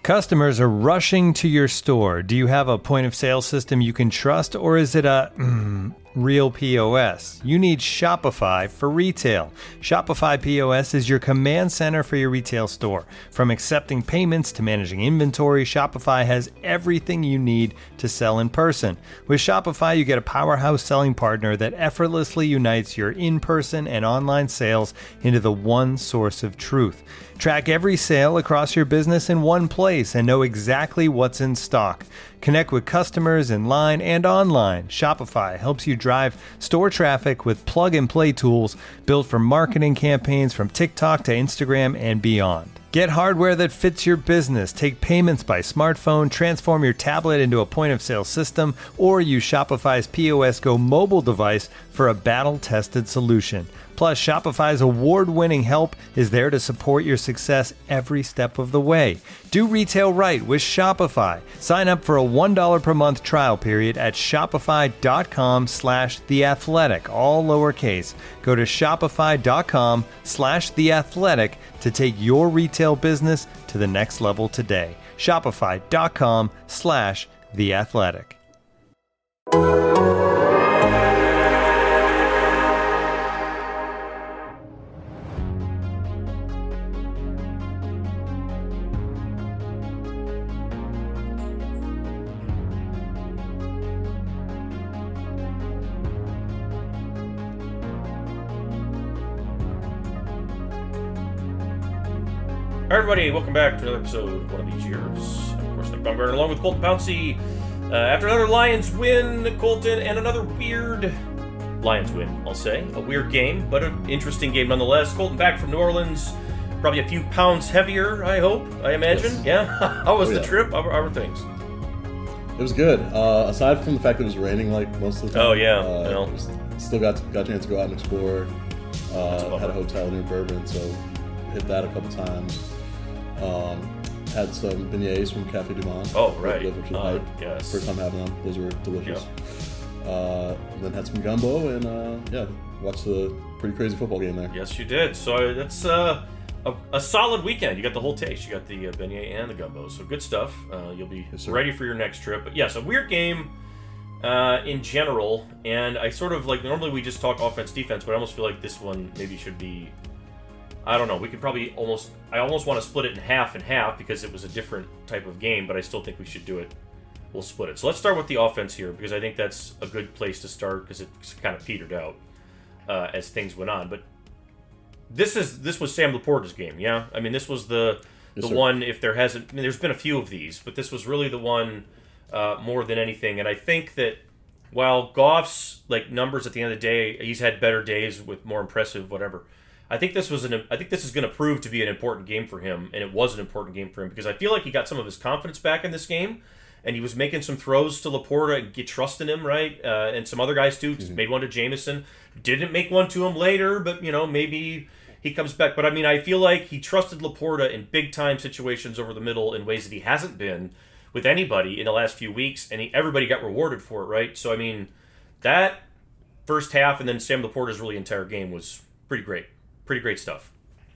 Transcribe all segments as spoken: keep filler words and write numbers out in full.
Customers are rushing to your store. Do you have a point of sale system you can trust, or is it a mm, real P O S? You need Shopify for retail. Shopify P O S is your command center for your retail store. From accepting payments to managing inventory, Shopify has everything you need to sell in person. With Shopify, you get a powerhouse selling partner that effortlessly unites your in-person and online sales into the one source of truth. Track every sale across your business in one place and know exactly what's in stock. Connect with customers in line and online. Shopify helps you drive store traffic with plug-and-play tools built for marketing campaigns from TikTok to Instagram and beyond. Get hardware that fits your business. Take payments by smartphone, transform your tablet into a point-of-sale system, or use Shopify's P O S Go mobile device for a battle-tested solution. Plus, Shopify's award-winning help is there to support your success every step of the way. Do retail right with Shopify. Sign up for a one dollar per month trial period at shopify.com slash theathletic, all lowercase. Go to shopify.com slash theathletic to take your retail business to the next level today. Shopify.com slash theathletic. Hi everybody, welcome back to another episode of One of These Years. I'm, of course, Nick Baumgartner, along with Colton Pouncey. Uh, after another Lions win, Colton, and another weird Lions win, I'll say. A weird game, but an interesting game nonetheless. Colton back from New Orleans, probably a few pounds heavier, I hope, I imagine. Yes. Yeah? How was oh, the yeah. trip? How, how were things? It was good. Uh, aside from the fact that it was raining like most of the time. Oh, yeah. Uh, no. was, still got, got a chance to go out and explore. Uh, had a hotel near Bourbon, so hit that a couple times. Um, had some beignets from Cafe Du Monde. Oh, right. Which was uh, hype. Yes. First time having them. Those were delicious. Yep. Uh, then had some gumbo and, uh, yeah, watched the pretty crazy football game there. Yes, you did. So that's uh, a, a solid weekend. You got the whole taste. You got the uh, beignet and the gumbo. So good stuff. Uh, you'll be yes, ready for your next trip. But yes, a weird game uh, in general. And I sort of like, normally we just talk offense, defense, but I almost feel like this one maybe should be, I don't know. We could probably almost, I almost want to split it in half and half because it was a different type of game, but I still think we should do it. We'll split it. So let's start with the offense here because I think that's a good place to start because it's kind of petered out uh, as things went on. But this is this was Sam Laporta's game, yeah? I mean, this was the the yes, one, if there hasn't, I mean, there's been a few of these, but this was really the one uh, more than anything. And I think that while Goff's like numbers at the end of the day, he's had better days with more impressive whatever. I think this was an. I think this is going to prove to be an important game for him, and it was an important game for him because I feel like he got some of his confidence back in this game, and he was making some throws to Laporta and get trust in him, right? Uh, and some other guys too. Mm-hmm. Made one to Jameson, didn't make one to him later, but you know maybe he comes back. But I mean, I feel like he trusted Laporta in big time situations over the middle in ways that he hasn't been with anybody in the last few weeks, and he, everybody got rewarded for it, right? So I mean, that first half and then Sam Laporta's really entire game was pretty great. Pretty great stuff.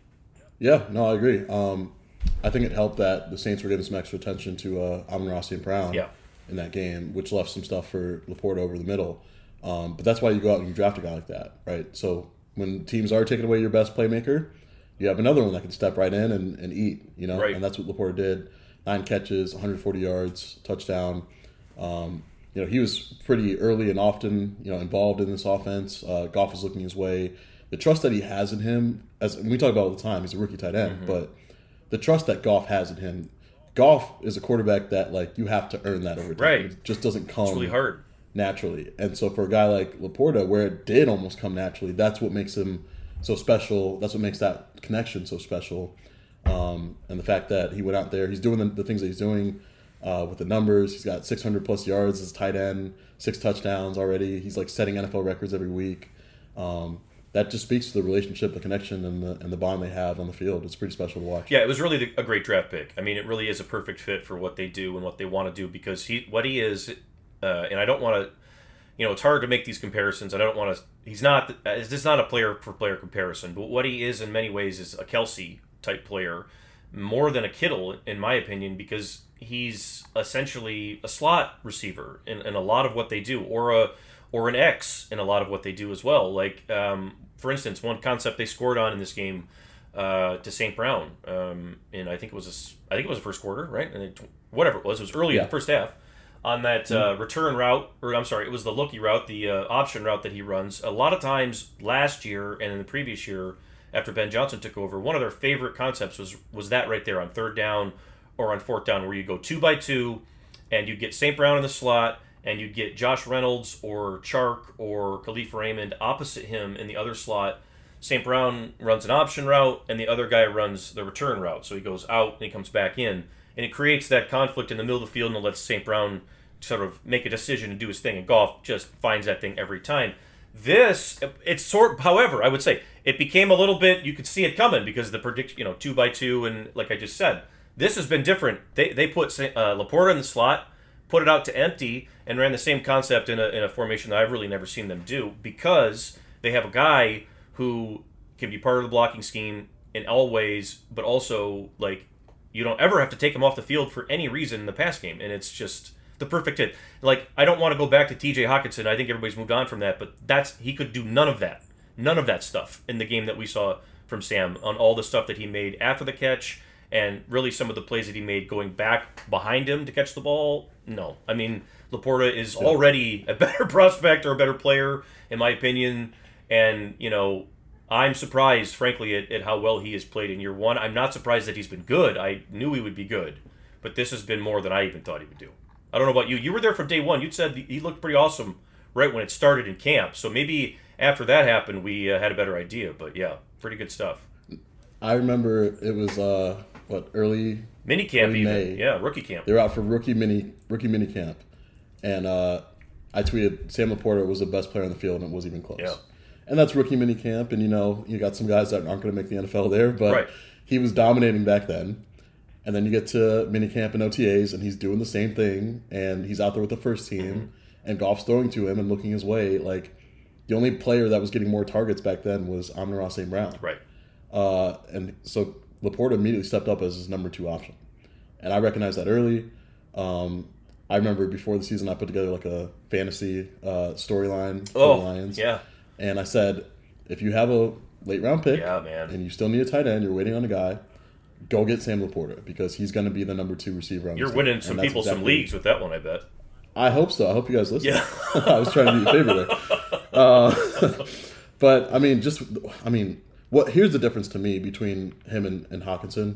Yeah, no, I agree. Um, I think it helped that the Saints were giving some extra attention to uh, Amon-Ra Saint Brown yeah. in that game, which left some stuff for Laporta over the middle. Um, but that's why you go out and you draft a guy like that, right? So when teams are taking away your best playmaker, you have another one that can step right in and, and eat, you know? Right. And that's what Laporta did. Nine catches, one hundred forty yards, touchdown. Um, you know, he was pretty early and often, you know, involved in this offense. Uh, Goff was looking his way. The trust that he has in him, as we talk about all the time, he's a rookie tight end, mm-hmm. but the trust that Goff has in him, Goff is a quarterback that like you have to earn that over time. Right. It just doesn't come it's really hard. naturally. And so for a guy like Laporta, where it did almost come naturally, that's what makes him so special. That's what makes that connection so special. Um, and the fact that he went out there, he's doing the, the things that he's doing uh, with the numbers. He's got six hundred plus yards as tight end, six touchdowns already. He's like setting N F L records every week. Um, That just speaks to the relationship, the connection, and the and the bond they have on the field. It's pretty special to watch. Yeah, it was really the, a great draft pick. I mean, it really is a perfect fit for what they do and what they want to do because he, what he is, uh, and I don't want to, you know, it's hard to make these comparisons. I don't want to. He's not. This is not a player for player comparison, but what he is in many ways is a Kelsey type player, more than a Kittle, in my opinion, because he's essentially a slot receiver in, in a lot of what they do, or a or an X in a lot of what they do as well. Like, um, for instance, one concept they scored on in this game uh, to Saint Brown, um, and I think it was a, I think it was the first quarter, right? And it, whatever it was, it was early Yeah. in the first half. On that uh, return route, or I'm sorry, it was the lookie route, the uh, option route that he runs. A lot of times last year and in the previous year, after Ben Johnson took over, one of their favorite concepts was was that right there on third down or on fourth down, where you go two by two, and you get Saint Brown in the slot, and you get Josh Reynolds or Chark or Khalif Raymond opposite him in the other slot. Saint Brown runs an option route, and the other guy runs the return route. So he goes out and he comes back in. And it creates that conflict in the middle of the field and lets Saint Brown sort of make a decision and do his thing. And Goff just finds that thing every time. This, it's sort, however, I would say it became a little bit, you could see it coming because the predict, you know, two by two, and like I just said, this has been different. They they put uh, Laporta in the slot, put it out to empty, and ran the same concept in a in a formation that I've really never seen them do, because they have a guy who can be part of the blocking scheme in all ways, but also like, you don't ever have to take him off the field for any reason in the pass game, and it's just the perfect hit. Like, I don't want to go back to T J Hockenson. I think everybody's moved on from that, but that's he could do none of that, none of that stuff in the game that we saw from Sam, on all the stuff that he made after the catch, and really some of the plays that he made going back behind him to catch the ball. No, I mean, Laporta is already a better prospect or a better player, in my opinion, and, you know, I'm surprised, frankly, at, at how well he has played in year one. I'm not surprised that he's been good. I knew he would be good, but this has been more than I even thought he would do. I don't know about you. You were there from day one. You'd said he looked pretty awesome right when it started in camp. So maybe after that happened, we uh, had a better idea. But yeah, pretty good stuff. I remember it was uh, what early mini camp, early even May. Yeah, rookie camp. They were out for rookie mini rookie mini camp, and uh, I tweeted Sam Laporta was the best player on the field, and it wasn't even close. Yeah. And that's rookie mini camp, and you know you got some guys that aren't going to make the N F L there, but Right. he was dominating back then. And then you get to mini camp and O T As, and he's doing the same thing, and he's out there with the first team, Mm-hmm. and Goff's throwing to him and looking his way. Like, the only player that was getting more targets back then was Amon-Ra Saint Brown. Right. Uh, and so Laporta immediately stepped up as his number two option. And I recognized that early. Um, I remember before the season I put together like a fantasy uh, storyline for Oh, the Lions. yeah. And I said, if you have a late round pick Yeah, man. and you still need a tight end, you're waiting on a guy, go get Sam Laporta, because he's going to be the number two receiver on You're this winning team. some And that's people some exactly- leagues with that one, I bet. I hope so. I hope you guys listen. Yeah. I was trying to be a favor there. Uh, but, I mean, just, I mean, what? Here's the difference to me between him and, and Hockenson.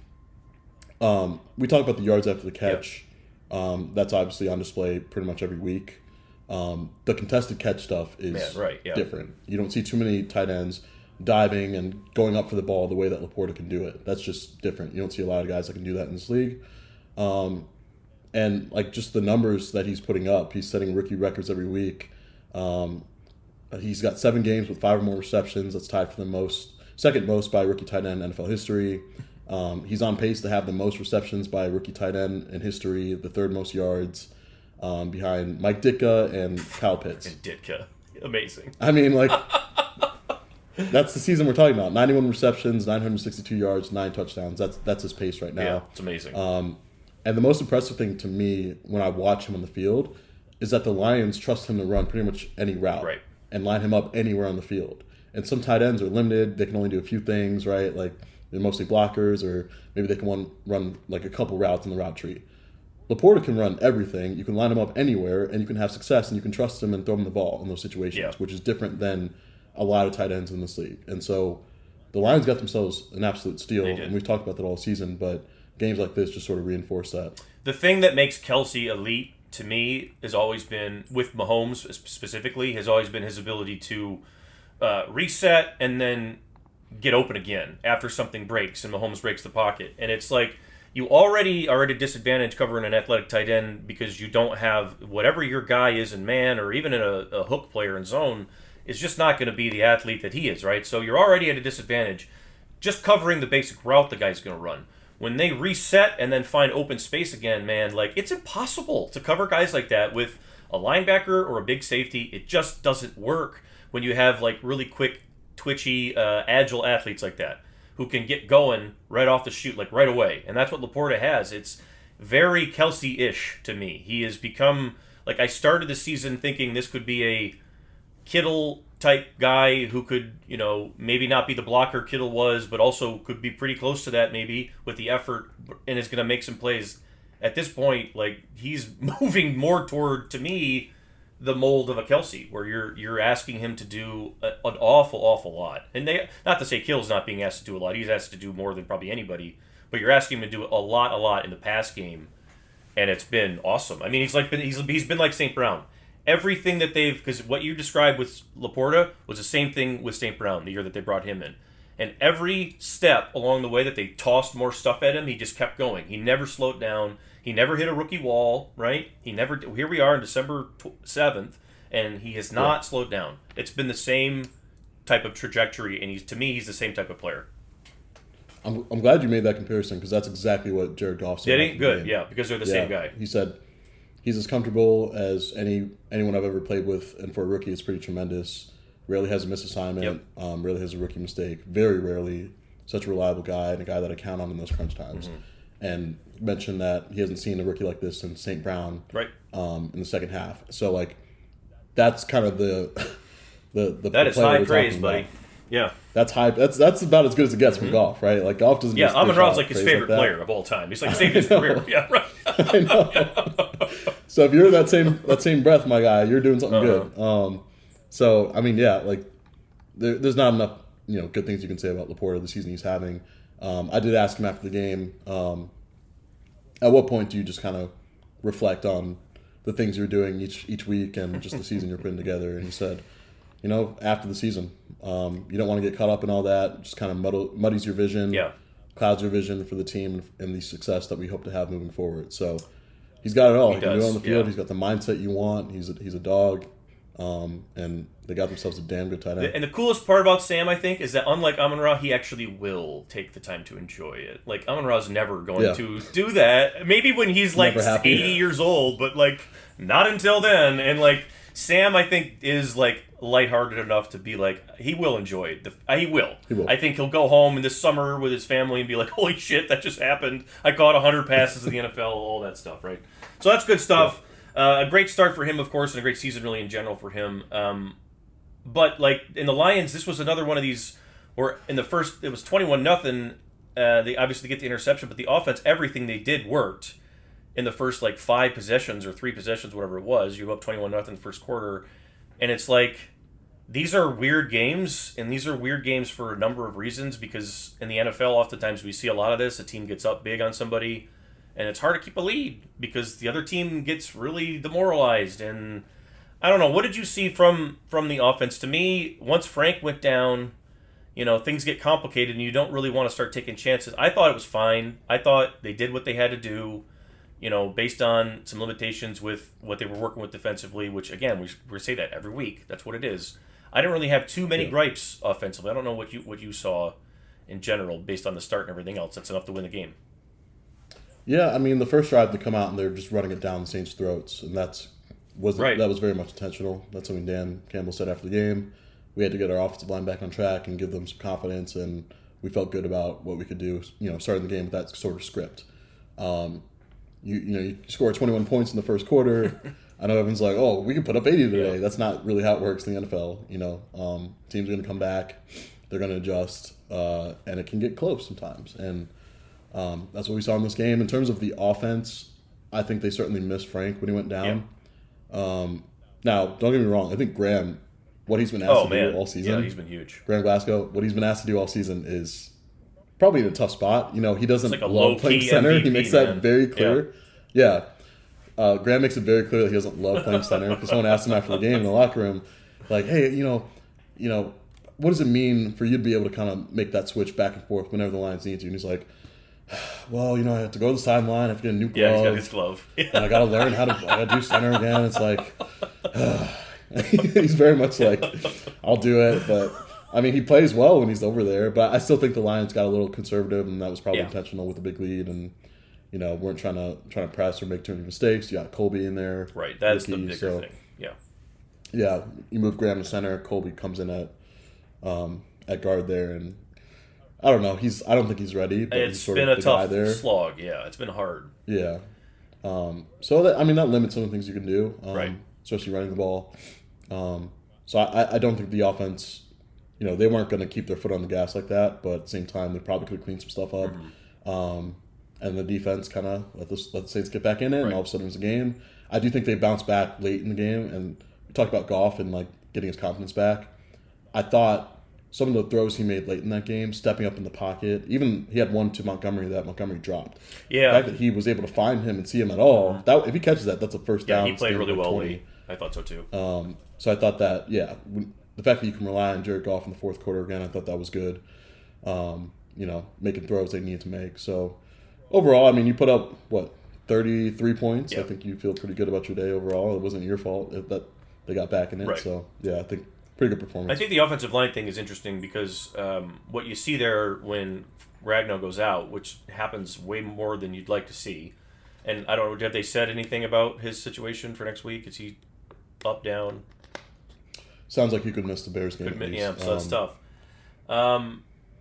Um, we talk about the yards after the catch. Um, that's obviously on display pretty much every week. Um, the contested catch stuff is Man, right, yeah. different. You don't see too many tight ends diving and going up for the ball the way that Laporta can do it. That's just different. You don't see a lot of guys that can do that in this league. Um, and like just the numbers that he's putting up, he's setting rookie records every week. Um, he's got seven games with five or more receptions. That's tied for the most, second most by rookie tight end in N F L history. Um, he's on pace to have the most receptions by a rookie tight end in history, the third most yards, um, behind Mike Ditka and Kyle Pitts. And Ditka. Amazing. I mean, like, that's the season we're talking about. ninety-one receptions, nine hundred sixty-two yards, nine touchdowns. That's that's his pace right now. Yeah, it's amazing. Um, and the most impressive thing to me when I watch him on the field is that the Lions trust him to run pretty much any route Right. and line him up anywhere on the field. And some tight ends are limited; they can only do a few things, right? Like they're mostly blockers, or maybe they can run, run like a couple routes in the route tree. Laporta can run everything. You can line him up anywhere, and you can have success, and you can trust him and throw him the ball in those situations, Yeah. which is different than a lot of tight ends in this league. And so the Lions got themselves an absolute steal, They did. and we've talked about that all season, but games like this just sort of reinforce that. The thing that makes Kelsey elite to me has always been, with Mahomes specifically, has always been his ability to uh, reset and then get open again after something breaks and Mahomes breaks the pocket. And it's like you already are at a disadvantage covering an athletic tight end because you don't have whatever your guy is in man or even in a, a hook player in zone is just not going to be the athlete that he is, right? So you're already at a disadvantage just covering the basic route the guy's going to run. When they reset and then find open space again, man, like it's impossible to cover guys like that with a linebacker or a big safety. It just doesn't work when you have like really quick, twitchy, uh, agile athletes like that. who can get going right off the shoot, like right away. And that's what Laporta has. It's very Kelsey-ish to me. He has become, like, I started the season thinking this could be a Kittle-type guy who could, you know, maybe not be the blocker Kittle was, but also could be pretty close to that maybe with the effort and is going to make some plays. At this point, like, he's moving more toward, to me, the mold of a Kelsey, where you're you're asking him to do a, an awful, awful lot. And they, not to say Kittle's not being asked to do a lot. He's asked to do more than probably anybody. But you're asking him to do a lot, a lot in the pass game, and it's been awesome. I mean, he's like been he's he's been like Saint Brown. Everything that they've, because what you described with Laporta was the same thing with Saint Brown the year that they brought him in. And every step along the way that they tossed more stuff at him, he just kept going. He never slowed down. He never hit a rookie wall, right? He never. Here we are on December seventh, and he has not yeah. slowed down. It's been the same type of trajectory, and he's to me, he's the same type of player. I'm, I'm glad you made that comparison because that's exactly what Jared Goff said. Did he? Good, yeah, because they're the yeah. same guy. He said he's as comfortable as any anyone I've ever played with, and for a rookie, it's pretty tremendous. Rarely has a missed assignment. Yep. Um, rarely has a rookie mistake. Very rarely. Such a reliable guy and a guy that I count on in those crunch times. Mm-hmm. And mentioned that he hasn't seen a rookie like this since Saint Brown. Right. Um, in the second half. So like, that's kind of the the the. That the is high praise, buddy. About. Yeah. That's high. That's that's about as good as it gets mm-hmm. from Goff, right? Like Goff doesn't. Yeah, just Amon Ra's like his favorite like player of all time. He's like saved his career. Yeah, right. I know. So if you're that same that same breath, my guy, you're doing something uh-huh. good. Um, so I mean, yeah, like there, there's not enough you know good things you can say about Laporta the season he's having. Um, I did ask him after the game. Um, at what point do you just kind of reflect on the things you're doing each each week and just the season you're putting together? And he said, you know, after the season, um, you don't want to get caught up in all that. Just kind of muddle, muddies your vision, yeah. clouds your vision for the team and the success that we hope to have moving forward. So he's got it all. He, he can do it on the field. Yeah. He's got the mindset you want. He's a, he's a dog. Um, and they got themselves a damn good tight end. And the coolest part about Sam, I think, is that unlike Amon Ra, he actually will take the time to enjoy it. Like, Amon Ra's never going yeah. to do that. Maybe when he's like eighty years old, but like not until then. And like Sam, I think, is like lighthearted enough to be like, he will enjoy it. The, uh, he will. He will. I think he'll go home in this summer with his family and be like, holy shit, that just happened. I caught one hundred passes in the N F L, all that stuff, right? So that's good stuff. Yeah. Uh, a great start for him, of course, and a great season really in general for him. Um, but like in the Lions, this was another one of these where in the first it was twenty-one nothing. Uh, they obviously get the interception, but the offense, everything they did worked in the first like five possessions or three possessions, whatever it was. You go up twenty-one nothing in the first quarter, and it's like these are weird games, and these are weird games for a number of reasons because in the N F L, oftentimes we see a lot of this. A team gets up big on somebody. And it's hard to keep a lead because the other team gets really demoralized. And I don't know, what did you see from, from the offense? To me, once Frank went down, you know, things get complicated and you don't really want to start taking chances. I thought it was fine. I thought they did what they had to do, you know, based on some limitations with what they were working with defensively, which, again, we, we say that every week. That's what it is. I didn't really have too many yeah. gripes offensively. I don't know what you what you saw in general based on the start and everything else. That's enough to win the game. Yeah, I mean, the first drive to come out and they're just running it down the Saints' throats, and that's was right. that was very much intentional. That's something Dan Campbell said after the game. We had to get our offensive line back on track and give them some confidence, and we felt good about what we could do. You know, starting the game with that sort of script. Um, you you know, you score twenty-one points in the first quarter. I know everyone's like, "Oh, we can put up eighty today." Yeah. That's not really how it works in the N F L. You know, um, teams are going to come back, they're going to adjust, uh, and it can get close sometimes, and. Um, that's what we saw in this game. In terms of the offense, I think they certainly missed Frank when he went down. Yeah. Um, now, don't get me wrong. I think Graham, what he's been asked oh, to man. do all season. Yeah, he's been huge. Graham Glasgow, what he's been asked to do all season is probably in a tough spot. You know, he doesn't like a love playing center. M V P, he makes man. that very clear. Yeah. yeah. Uh, Graham makes it very clear that he doesn't love playing center because someone asked him after the game in the locker room, like, hey, you know, you know, what does it mean for you to be able to kind of make that switch back and forth whenever the Lions need you? And he's like, well, you know, I have to go to the sideline. I have to get a new glove. Yeah, he's got his glove. Yeah. And I got to learn how to, I got to do center again. It's like, uh, he's very much like, I'll do it. But, I mean, he plays well when he's over there. But I still think the Lions got a little conservative, and that was probably yeah. intentional with the big lead. And, you know, weren't trying to trying to press or make too many mistakes. You got Colby in there. Right, that's rookie, the bigger so, thing. Yeah. Yeah, you move Graham to center. Colby comes in at um, at guard there. And I don't know. He's I don't think he's ready. But It's he's sort been of a the guy tough there. slog. Yeah, it's been hard. Yeah. Um, so that I mean that limits some of the things you can do, um, Right. especially running the ball. Um, so I, I don't think the offense, you know, they weren't going to keep their foot on the gas like that. But at the same time, they probably could have cleaned some stuff up. Mm-hmm. Um, and the defense kind of let the let the Saints get back in it, Right. and all of a sudden it was a game. I do think they bounced back late in the game, and we talked about Goff and like getting his confidence back. I thought some of the throws he made late in that game, stepping up in the pocket, even he had one to Montgomery that Montgomery dropped. Yeah. The fact that he was able to find him and see him at all, that if he catches that, that's a first Yeah, down. he played stand really like well twenty. late. I thought so too. Um, so I thought that, yeah, when, the fact that you can rely on Jared Goff in the fourth quarter again, I thought that was good. Um, you know, making throws they need to make. So overall, I mean, you put up, what, thirty-three points? Yeah. I think you feel pretty good about your day overall. It wasn't your fault that they got back in it. Right. So, yeah, I think pretty good performance. I think the offensive line thing is interesting because um, what you see there when Ragnow goes out, which happens way more than you'd like to see, and I don't know, have they said anything about his situation for next week? Is he up, down? Sounds like you could miss the Bears game. Could at mi- least. yeah, so that's Um, tough. Um,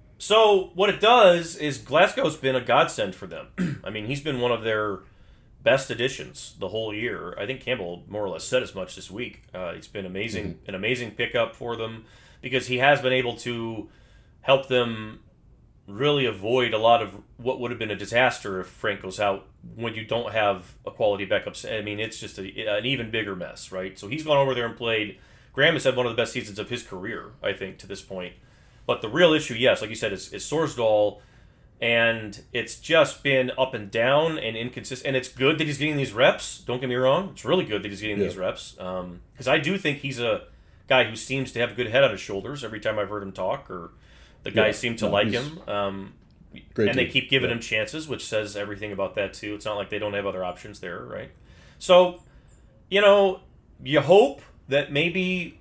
so what it does is Glasgow's been a godsend for them. I mean, he's been one of their best additions the whole year. I think Campbell more or less said as much this week. Uh, it's been amazing, Mm-hmm. an amazing pickup for them because he has been able to help them really avoid a lot of what would have been a disaster if Frank goes out when you don't have a quality backup. I mean, it's just a, an even bigger mess, right? So he's gone over there and played. Graham has had one of the best seasons of his career, I think, to this point. But the real issue, yes, like you said, is, is Sorsdahl. And it's just been up and down and inconsistent. And it's good that he's getting these reps. Don't get me wrong. It's really good that he's getting Yeah. these reps. Because I do think he's a guy who seems to have a good head on his shoulders every time I've heard him talk. Or the guys Yeah. seem to No, like he's him. Um, great and they dude. keep giving Yeah. him chances, which says everything about that, too. It's not like they don't have other options there, right? So, you know, you hope that maybe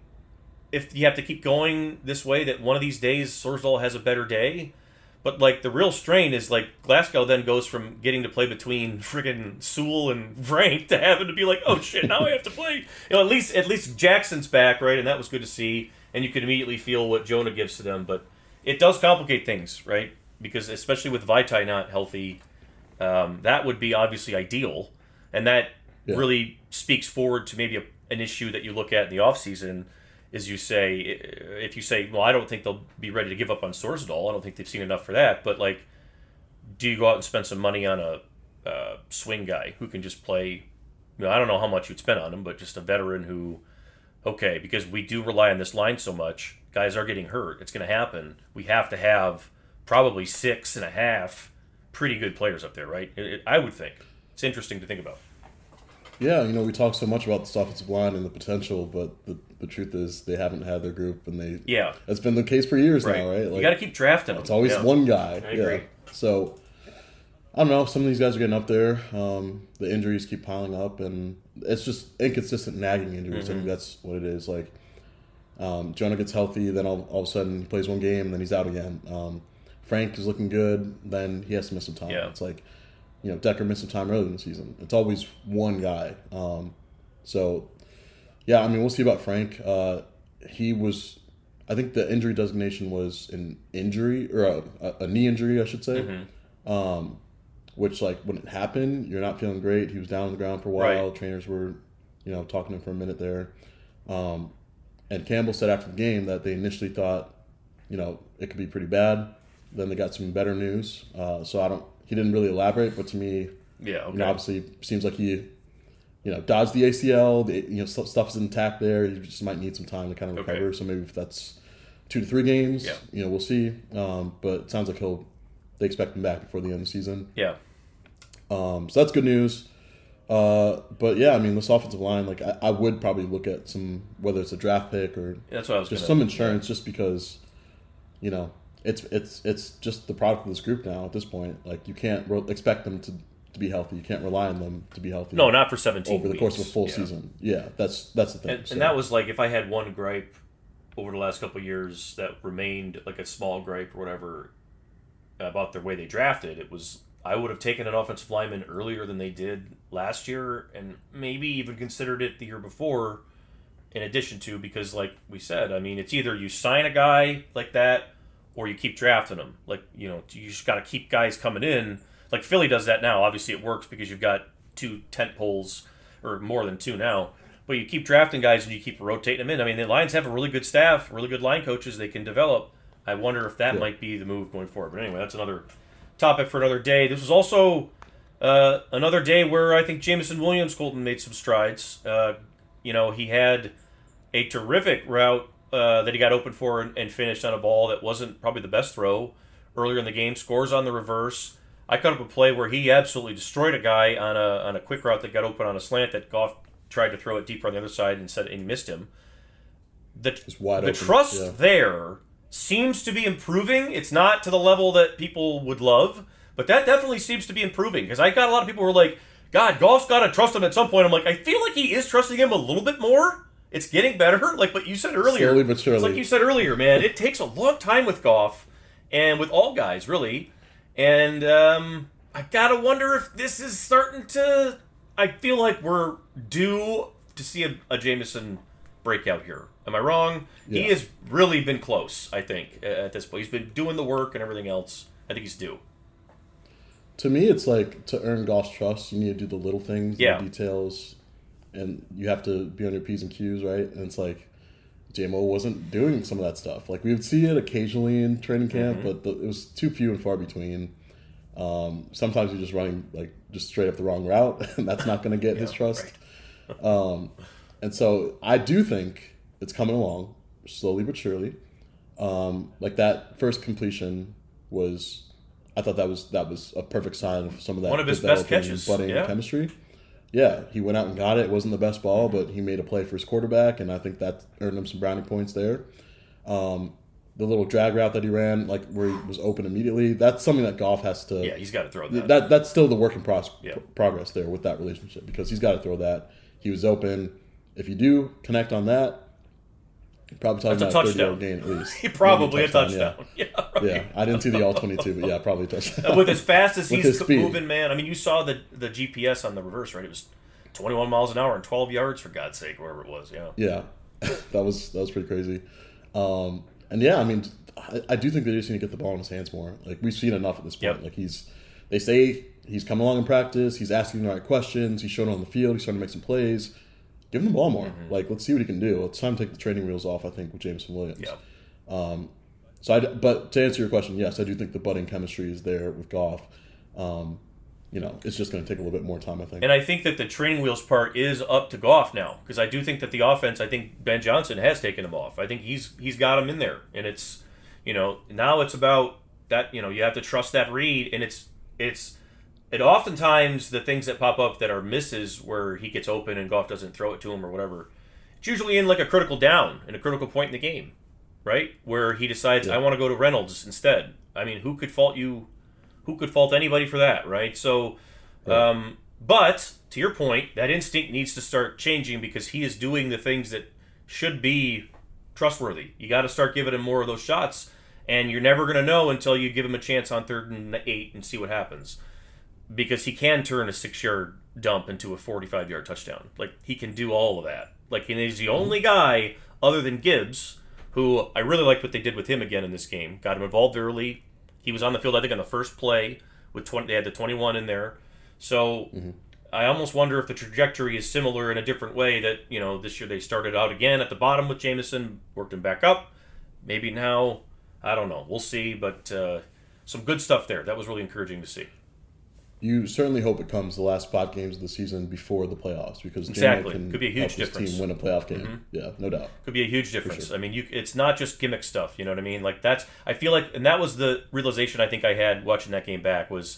if you have to keep going this way, that one of these days Sorsdahl has a better day. But, like, the real strain is, like, Glasgow then goes from getting to play between friggin' Sewell and Frank to having to be like, oh, shit, now I have to play. You know, at least at least Jackson's back, right? And that was good to see. And you could immediately feel what Jonah gives to them. But it does complicate things, right? Because especially with Vaitai not healthy, um, that would be obviously ideal. And that Yeah. really speaks forward to maybe a, an issue that you look at in the offseason is you say, if you say, well, I don't think they'll be ready to give up on Sorsdahl. I don't think they've seen enough for that. But, like, do you go out and spend some money on a uh, swing guy who can just play? You know, I don't know how much you'd spend on him, but just a veteran who, okay, because we do rely on this line so much, guys are getting hurt. It's going to happen. We have to have probably six and a half pretty good players up there, right? It, it, I would think. It's interesting to think about. Yeah, you know, we talk so much about this offensive line and the potential, but the, the truth is they haven't had their group, and they Yeah. That's been the case for years Right. now, right? you got to keep drafting them. It's always Yeah. one guy. I yeah. agree. So I don't know. Some of these guys are getting up there. Um, the injuries keep piling up, and it's just inconsistent nagging injuries. Mm-hmm. I think that's what it is. Like um, Jonah gets healthy, then all, all of a sudden he plays one game, then he's out again. Um, Frank is looking good, then he has to miss some time. Yeah. It's like, you know, Decker missed some time early in the season. It's always one guy. Um, so, yeah, I mean, we'll see about Frank. Uh, he was, I think the injury designation was an injury, or a, a knee injury, I should say. Mm-hmm. Um, which, like, when it happened, you're not feeling great. He was down on the ground for a while. Right. Trainers were, you know, talking to him for a minute there. Um, and Campbell said after the game that they initially thought, you know, it could be pretty bad. Then they got some better news. Uh, so I don't, he didn't really elaborate, but to me, Yeah, okay. you know, obviously seems like he, you know, dodged the A C L. The, you know, stuff, stuff's intact there. He just might need some time to kind of Okay. recover. So maybe if that's two to three games, Yeah. you know, we'll see. Um, but it sounds like he'll, they expect him back before the end of the season. Yeah. Um, so that's good news. Uh, but yeah, I mean, this offensive line, like I, I would probably look at some, whether it's a draft pick or That's what I was just gonna, some insurance, just because, you know, it's it's it's just the product of this group now. At this point, like you can't re- expect them to, to be healthy. You can't rely on them to be healthy. No, not for seventeen over the course of a weeks. full Yeah. season. Yeah, that's that's the thing. And, So, and that was like if I had one gripe over the last couple of years that remained like a small gripe or whatever about the way they drafted, it was I would have taken an offensive lineman earlier than they did last year, and maybe even considered it the year before. In addition to, because like we said, I mean, it's either you sign a guy like that, or you keep drafting them. Like, you know, you just got to keep guys coming in. Like Philly does that now. Obviously, it works because you've got two tent poles, or more than two now. But you keep drafting guys and you keep rotating them in. I mean, the Lions have a really good staff, really good line coaches they can develop. I wonder if that yeah. might be the move going forward. But anyway, that's another topic for another day. This was also uh, another day where I think Jameson Williams, Colton, made some strides. Uh, you know, he had a terrific route uh, that he got open for and, and finished on a ball that wasn't probably the best throw earlier in the game. Scores on the reverse. I cut up a play where he absolutely destroyed a guy on a on a quick route that got open on a slant that Goff tried to throw it deeper on the other side and said and he missed him. The, the open. trust yeah. there seems to be improving. It's not to the level that people would love, but that definitely seems to be improving because I got a lot of people who are like, God, Goff's got to trust him at some point. I'm like, I feel like he is trusting him a little bit more. It's getting better. Like what you said earlier. Slowly but surely. It's like you said earlier, man. It takes a long time with Goff and with all guys, really. And um, I got to wonder if this is starting to... I feel like we're due to see a, a Jameson breakout here. Am I wrong? Yeah. He has really been close, I think, at this point. He's been doing the work and everything else. I think he's due. To me, it's like to earn Goff's trust, you need to do the little things, yeah. the details, and you have to be on your P's and Q's, right? And it's like J M O wasn't doing some of that stuff. Like we would see it occasionally in training camp, mm-hmm. but the, it was too few and far between. Um, sometimes you're just running like just straight up the wrong route, and that's not going to get yeah, his trust. Right. um, and so I do think it's coming along slowly but surely. Um, like that first completion was, I thought that was that was a perfect sign of some of that one of his best catches, budding yeah. chemistry. Yeah, he went out and got it. It wasn't the best ball, but he made a play for his quarterback, and I think that earned him some brownie points there. Um, the little drag route that he ran, like where he was open immediately, that's something that Goff has to... Yeah, he's got to throw that. that that's still the work in pro- yeah. progress there with that relationship, because he's got to throw that. He was open. If you do connect on that, you're probably talking that's about a a thirty-yard gain at least. He probably a touchdown. A touchdown. Yeah. Yeah, right. yeah, I didn't see the all twenty-two, but yeah, probably a touchdown. With as fast as he's speed. moving, man. I mean, you saw the, the G P S on the reverse, right? It was twenty-one miles an hour and twelve yards, for God's sake, wherever it was. Yeah. Yeah, that was that was pretty crazy. Um, and yeah, I mean, I, I do think they just need to get the ball in his hands more. Like we've seen enough at this point. Yep. Like he's, they say he's come along in practice. He's asking the right questions. He's showing it on the field. He's starting to make some plays. Give him the ball more. Mm-hmm. Like let's see what he can do. It's time to take the training wheels off. I think with Jameson Williams. Yeah. Um, so I, but to answer your question, yes, I do think the budding chemistry is there with Goff. Um, you know, it's just going to take a little bit more time, I think. And I think that the training wheels part is up to Goff now, because I do think that the offense, I think Ben Johnson has taken him off. I think he's he's got him in there, and it's, you know, now it's about that. You know, you have to trust that read, and it's it's it oftentimes the things that pop up that are misses where he gets open and Goff doesn't throw it to him or whatever. It's usually in like a critical down, in a critical point in the game, right, where he decides yeah. I want to go to Reynolds instead. I mean, who could fault you? Who could fault anybody for that, right? So, um, but to your point, that instinct needs to start changing because he is doing the things that should be trustworthy. You got to start giving him more of those shots, and you're never going to know until you give him a chance on third and eight and see what happens, because he can turn a six-yard dump into a forty-five-yard touchdown. Like he can do all of that. Like and he's the only guy other than Gibbs who I really liked what they did with him again in this game. Got him involved early. He was on the field, I think, on the first play with twenty. They had the twenty-one in there, so mm-hmm. I almost wonder if the trajectory is similar in a different way. That you know, this year they started out again at the bottom with Jameson, worked him back up. Maybe now, I don't know. We'll see, but uh, some good stuff there. That was really encouraging to see. You certainly hope it comes the last five games of the season before the playoffs, because exactly can could be a huge difference. Team win a playoff game, mm-hmm. yeah, no doubt. Could be a huge difference. Sure. I mean, you it's not just gimmick stuff. You know what I mean? Like that's I feel like, and that was the realization I think I had watching that game back was.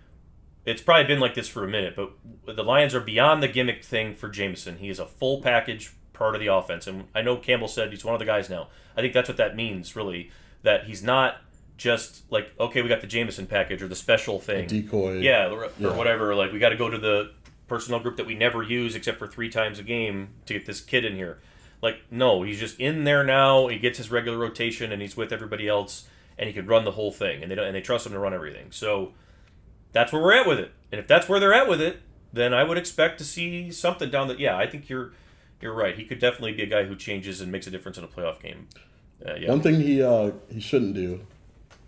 It's probably been like this for a minute, but the Lions are beyond the gimmick thing for Jameson. He is a full package part of the offense, and I know Campbell said he's one of the guys now. I think that's what that means, really, that he's not. Just like, okay, we got the Jameson package or the special thing. A decoy. Yeah, or, yeah. or whatever. Like, we got to go to the personnel group that we never use except for three times a game to get this kid in here. Like, no, he's just in there now. He gets his regular rotation, and he's with everybody else, and he can run the whole thing. And they don't, and they trust him to run everything. So that's where we're at with it. And if that's where they're at with it, then I would expect to see something down the... Yeah, I think you're you're right. He could definitely be a guy who changes and makes a difference in a playoff game. Uh, yeah. One thing he uh, he shouldn't do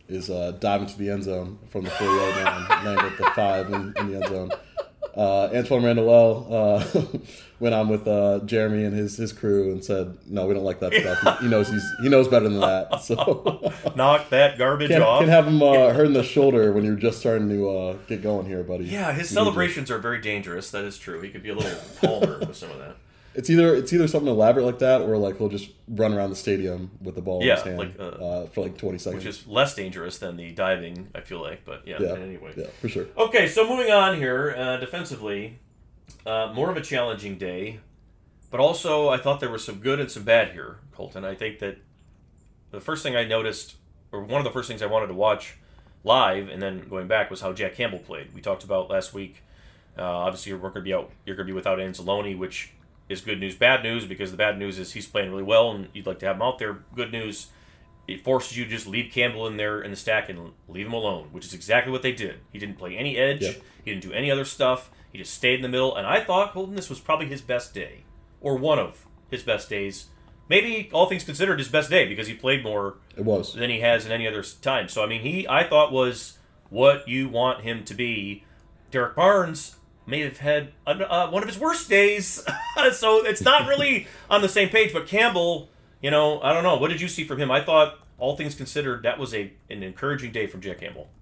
is uh, dive into the end zone from the forty-yard line, land at the five in, in the end zone. Uh, Antoine Randall uh, went on with uh, Jeremy and his, his crew and said, "No, we don't like that stuff. He, he knows he's he knows better than that." So knock that garbage can't, off. Can't have him uh, hurting the shoulder when you're just starting to uh, get going here, buddy. Yeah, his celebrations are very dangerous. That is true. He could be a little calmer with some of that. It's either it's either something elaborate like that, or like he'll just run around the stadium with the ball Yeah, in his hand like, uh, uh, for like twenty seconds, Which is less dangerous than the diving, I feel like. But yeah, yeah, anyway. yeah, for sure. Okay, so moving on here, uh, defensively, uh, more of a challenging day, but also I thought there was some good and some bad here, Colton. I think that the first thing I noticed, or one of the first things I wanted to watch live, and then going back, was how Jack Campbell played. We talked about last week. Uh, obviously, you're going to be out. You're going to be without Anzalone, which is good news, bad news, because the bad news is he's playing really well and you'd like to have him out there. Good news, it forces you to just leave Campbell in there in the stack and leave him alone, which is exactly what they did. He didn't play any edge. Yep. He didn't do any other stuff. He just stayed in the middle, and I thought, Colton, this was probably his best day, or one of his best days. Maybe, all things considered, his best day, because he played more It was. than he has in any other time. So, I mean, he, I thought, was what you want him to be. Derek Barnes may have had uh, one of his worst days, so it's not really on the same page. But Campbell, you know, I don't know. What did you see from him? I thought, all things considered, that was a an encouraging day from Jack Campbell.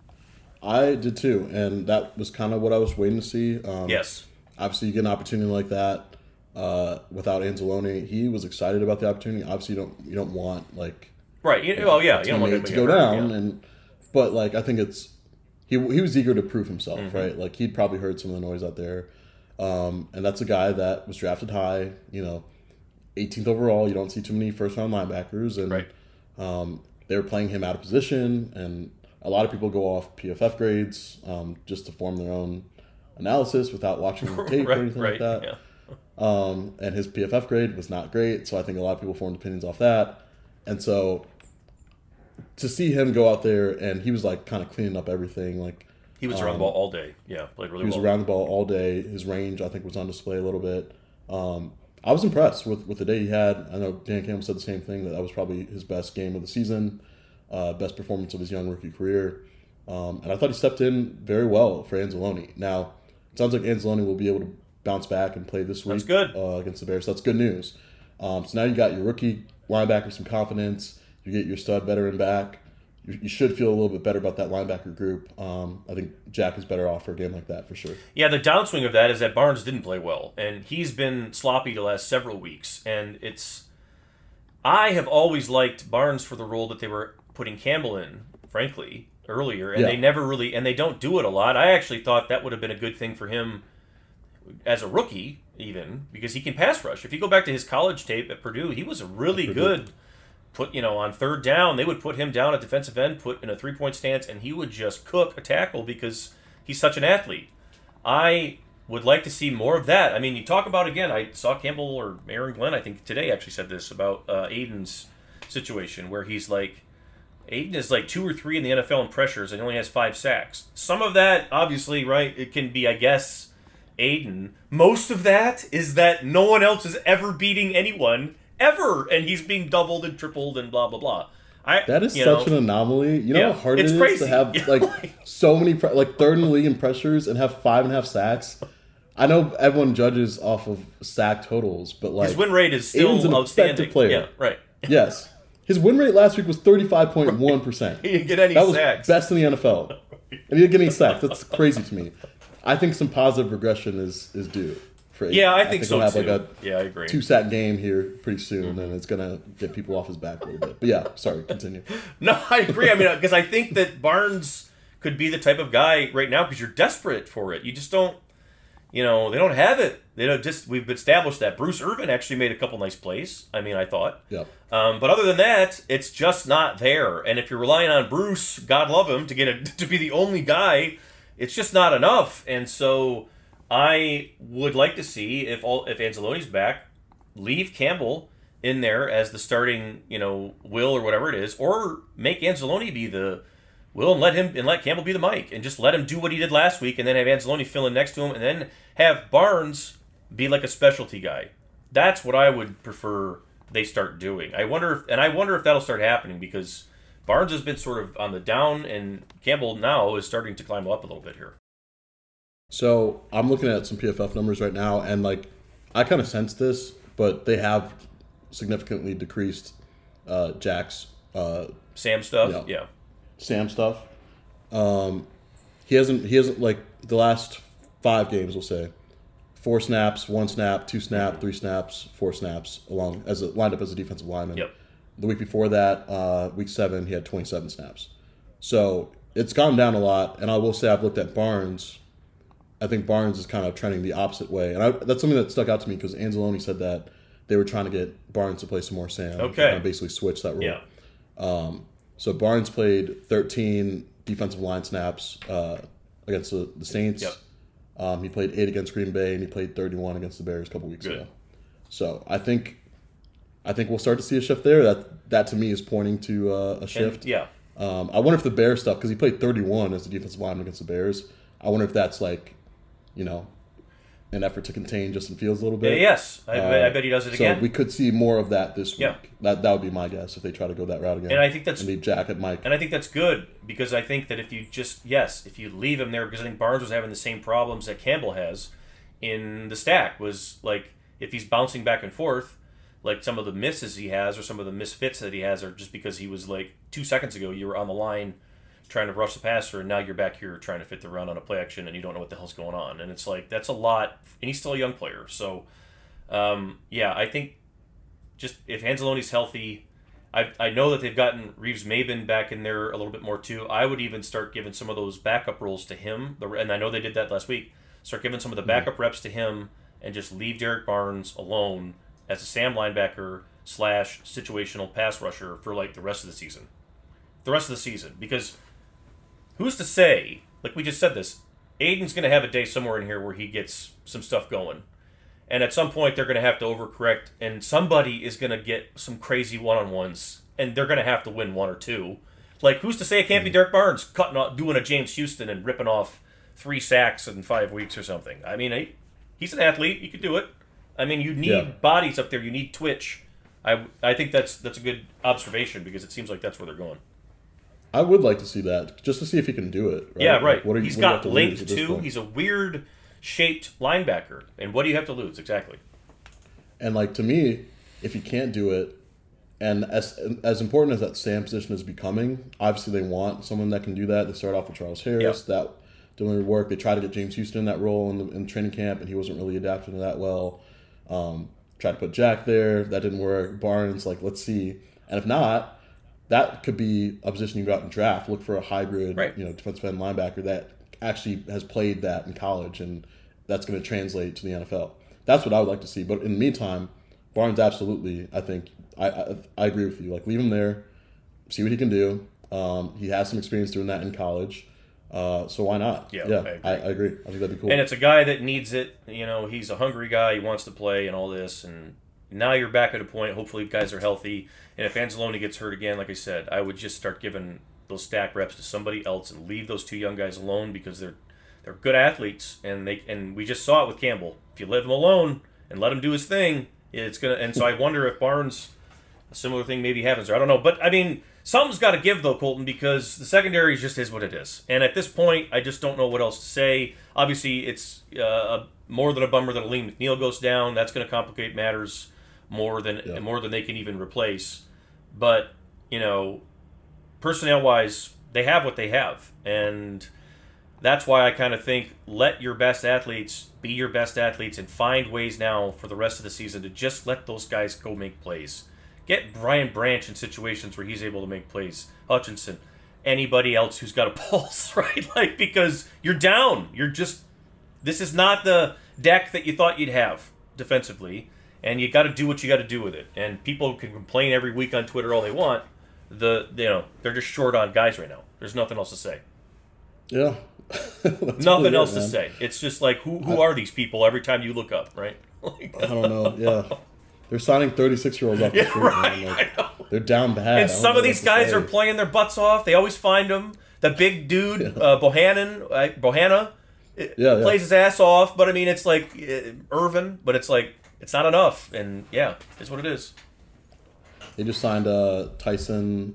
I did too, and that was kind of what I was waiting to see. Um, Yes. Obviously, you get an opportunity like that uh, without Anzalone. He was excited about the opportunity. Obviously, you don't you don't want like Right. You, well, yeah. You don't want him teammate to to go get hurt, down, yeah. and but like I think it's he he was eager to prove himself, Mm-hmm. right? Like he'd probably heard some of the noise out there, um, and that's a guy that was drafted high. You know, eighteenth overall. You don't see too many first round linebackers, and Right. um, they were playing him out of position, and a lot of people go off P F F grades um, just to form their own analysis without watching the tape right, or anything right, like that. yeah. Um, and his P F F grade was not great, so I think a lot of people formed opinions off that. And so to see him go out there and he was like kind of cleaning up everything, like He was around um, the ball all day. Yeah, played really he was well. around the ball all day. His range, I think, was on display a little bit. Um, I was impressed with, with the day he had. I know Dan Campbell said the same thing, that that was probably his best game of the season, uh, best performance of his young rookie career. Um, and I thought he stepped in very well for Anzalone. Now, it sounds like Anzalone will be able to bounce back and play this week That's good. Uh, against the Bears. So that's good news. Um, so now you got your rookie linebacker some confidence. You get your stud veteran back. You, you should feel a little bit better about that linebacker group. Um, I think Jack is better off for a game like that for sure. Yeah, the downswing of that is that Barnes didn't play well, and he's been sloppy the last several weeks. And it's, I have always liked Barnes for the role that they were putting Campbell in, frankly, earlier, and Yeah. they never really, and they don't do it a lot. I actually thought that would have been a good thing for him as a rookie, even, because he can pass rush. If you go back to his college tape at Purdue, he was a really Purdue. good, put, you know, on third down, they would put him down at defensive end, put in a three-point stance, and he would just cook a tackle because he's such an athlete. I would like to see more of that. I mean, you talk about, again, I saw Campbell or Aaron Glenn, I think today actually said this about uh, Aiden's situation, where he's like, Aiden is like two or three in the N F L in pressures and he only has five sacks. Some of that, obviously, right, it can be, I guess, Aiden. Most of that is that no one else is ever beating anyone, ever, and he's being doubled and tripled and blah, blah, blah. I, That is you such know, an anomaly. You know Yeah, how hard it's it is crazy. to have Yeah, like like- so many, pre- like third in the league in pressures and have five and a half sacks. I know everyone judges off of sack totals, but like his win rate is still Aiden's an outstanding. effective player. Yeah, right. Yes, his win rate last week was thirty-five point one percent. He didn't get any That was sacks. best in the N F L, and he didn't get any sacks. That's crazy to me. I think some positive regression is is due. For Aiden. Yeah, I think, so he'll have too. like a yeah, I agree. two sack game here pretty soon, and it's gonna get people off his back a little bit. But yeah, sorry, continue. No, I agree. I mean, because I think that Barnes could be the type of guy right now because you're desperate for it. You just don't, you know, they don't have it. They don't just. We've established that Bruce Irvin actually made a couple nice plays. I mean, I thought. Yeah. Um, but other than that, it's just not there. And if you're relying on Bruce, God love him, to get a, to be the only guy, it's just not enough. And so I would like to see if all if Anzalone's back, leave Campbell in there as the starting, you know, Will or whatever it is, or make Anzalone be the Will and let him and let Campbell be the Mike, and just let him do what he did last week, and then have Anzalone fill in next to him, and then have Barnes be like a specialty guy. That's what I would prefer they start doing. I wonder if, and I wonder if that'll start happening because Barnes has been sort of on the down, and Campbell now is starting to climb up a little bit here. So I'm looking at some P F F numbers right now, and like I kind of sense this, but they have significantly decreased uh, Jack's uh, Sam stuff, yeah. yeah. Sam stuff. Um, he hasn't. He hasn't like the last five games. We'll say four snaps, one snap, two snap, three snaps, four snaps, along as a lined up as a defensive lineman. Yep. The week before that, uh, week seven, he had twenty-seven snaps. So it's gone down a lot. And I will say I've looked at Barnes. I think Barnes is kind of trending the opposite way, and I, that's something that stuck out to me because Anzalone said that they were trying to get Barnes to play some more Sam. Okay. Kind of basically switch that role. Yeah. Um, so Barnes played thirteen defensive line snaps uh, against the, the Saints. Yep. Um, he played eight against Green Bay, and he played thirty-one against the Bears a couple weeks Good. ago. So I think I think we'll start to see a shift there. That that to me is pointing to uh, a shift. And, yeah. Um, I wonder if the Bears stuff, because he played thirty-one as the defensive lineman against the Bears. I wonder if that's like, you know, an effort to contain Justin Fields a little bit. Yeah, yes, I, Uh, bet, I bet he does it so again. we could see more of that this week. Yeah. That that would be my guess if they try to go that route again. And I think that's and leave Jack at Mike. And I think that's good because I think that if you just, yes, if you leave him there, because I think Barnes was having the same problems that Campbell has in the stack, was like if he's bouncing back and forth, like some of the misses he has or some of the misfits that he has are just because he was like two seconds ago you were on the line trying to rush the passer and now you're back here trying to fit the run on a play action and you don't know what the hell's going on. And it's like, that's a lot, and he's still a young player. So, um, yeah, I think just if Anzalone's healthy, I I know that they've gotten Reeves-Maben back in there a little bit more too. I would even start giving some of those backup roles to him, and I know they did that last week. Start giving some of the backup reps to him and just leave Derek Barnes alone as a Sam linebacker slash situational pass rusher for like the rest of the season. The rest of the season. Because who's to say, like we just said this, Aiden's going to have a day somewhere in here where he gets some stuff going. And at some point, they're going to have to overcorrect, and somebody is going to get some crazy one-on-ones, and they're going to have to win one or two. Like, who's to say it can't be Derek Barnes cutting off, doing a James Houston and ripping off three sacks in five weeks or something? I mean, he, he's an athlete. He could do it. I mean, you need Yeah. bodies up there. You need twitch. I, I think that's that's a good observation because it seems like that's where they're going. I would like to see that just to see if he can do it. Right? Yeah, right. Like, what are you, He's what do you have got to lose length at this too. point? He's a weird shaped linebacker. And what do you have to lose exactly? And like to me, if he can't do it, and as as important as that Sam position is becoming, obviously they want someone that can do that. They start off with Charles Harris. Yeah. That didn't really work. They tried to get James Houston in that role in, the, in training camp, and he wasn't really adapting to that well. Um, tried to put Jack there. That didn't work. Barnes, like, let's see. And if not, that could be a position you go out and draft. Look for a hybrid, Right. you know, defensive end linebacker that actually has played that in college, and that's going to translate to the N F L. That's what I would like to see. But in the meantime, Barnes absolutely, I think, I I, I agree with you. Like, leave him there, see what he can do. Um, he has some experience doing that in college. Uh, so why not? Yeah, yeah, I agree. I, I agree. I think that'd be cool. And it's a guy that needs it. You know, he's a hungry guy. He wants to play and all this. And now you're back at a point. Hopefully, guys are healthy. And if Anzalone gets hurt again, like I said, I would just start giving those stack reps to somebody else and leave those two young guys alone because they're they're good athletes. And they and we just saw it with Campbell. If you leave him alone and let him do his thing, it's gonna. And so I wonder if Barnes, a similar thing maybe happens. Or I don't know. But I mean, something's got to give though, Colton, because the secondary just is what it is. And at this point, I just don't know what else to say. Obviously, it's uh, more than a bummer that Aleem McNeil goes down. That's going to complicate matters more than Yeah. more than they can even replace. But you know, personnel wise, they have what they have, and that's why I kind of think let your best athletes be your best athletes and find ways now for the rest of the season to just let those guys go make plays. Get Brian Branch in situations where he's able to make plays. Hutchinson, anybody else who's got a pulse, right? Like, because you're down. You're just, this is not the deck that you thought you'd have defensively, and you got to do what you got to do with it. And people can complain every week on Twitter all they want. The you know they're just short on guys right now. There's nothing else to say. yeah. That's Nothing really else it, to man. say. It's just like who who are these people every time you look up, right? Like, I don't know. Yeah. They're signing thirty-six-year-olds off the Yeah, street, right, man. Like, I know. they're down bad. I and don't some know of these what to guys say. are playing their butts off. They always find them. The big dude, uh, Bohannon, uh, Bohanna, it, Yeah, yeah. plays his ass off. But I mean, it's like uh, Irvin, but it's like it's not enough. And yeah, it's what it is. They just signed uh, Tyson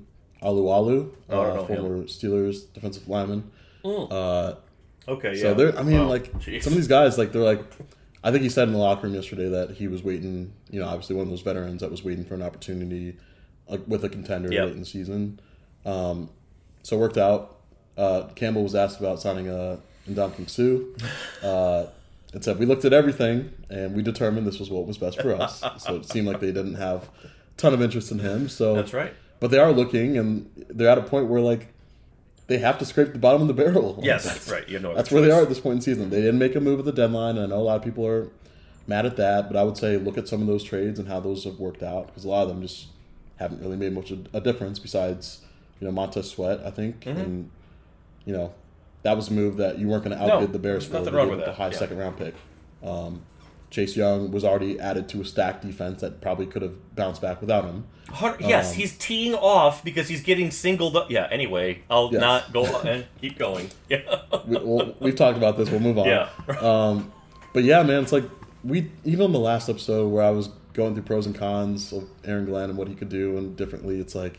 Alualu, Oh, I don't uh, know former him. Steelers defensive lineman. Mm. Uh, Okay, so yeah. they're, I mean, Wow. like Jeez. some of these guys, like they're like, I think he said in the locker room yesterday that he was waiting. You know, obviously one of those veterans that was waiting for an opportunity uh, with a contender Yep. late in the season. Um, so it worked out. Uh, Campbell was asked about signing a Ndamukong Suh. Uh, and said we looked at everything and we determined this was what was best for us. So it seemed like they didn't have a ton of interest in him. So That's right. But they are looking, and they're at a point where like they have to scrape the bottom of the barrel. Yes, that's, right. You know, that's where they are at this point in the season. They didn't make a move at the deadline, and I know a lot of people are mad at that. But I would say look at some of those trades and how those have worked out, because a lot of them just haven't really made much of a difference. Besides, you know, Montez Sweat, I think, Mm-hmm. and you know that was a move that you weren't going to No, outbid the Bears there's for. nothing They wrong gave with up that, a high yeah. second round pick. Um, Chase Young was already added to a stacked defense that probably could have bounced back without him. Hun- Yes, Um, he's teeing off because he's getting singled up. Yeah, anyway, I'll Yes. not go and keep going. Yeah. we, we'll, we've talked about this. We'll move on. Yeah. Um, but yeah, man, it's like we even on the last episode where I was going through pros and cons of Aaron Glenn and what he could do and differently. It's like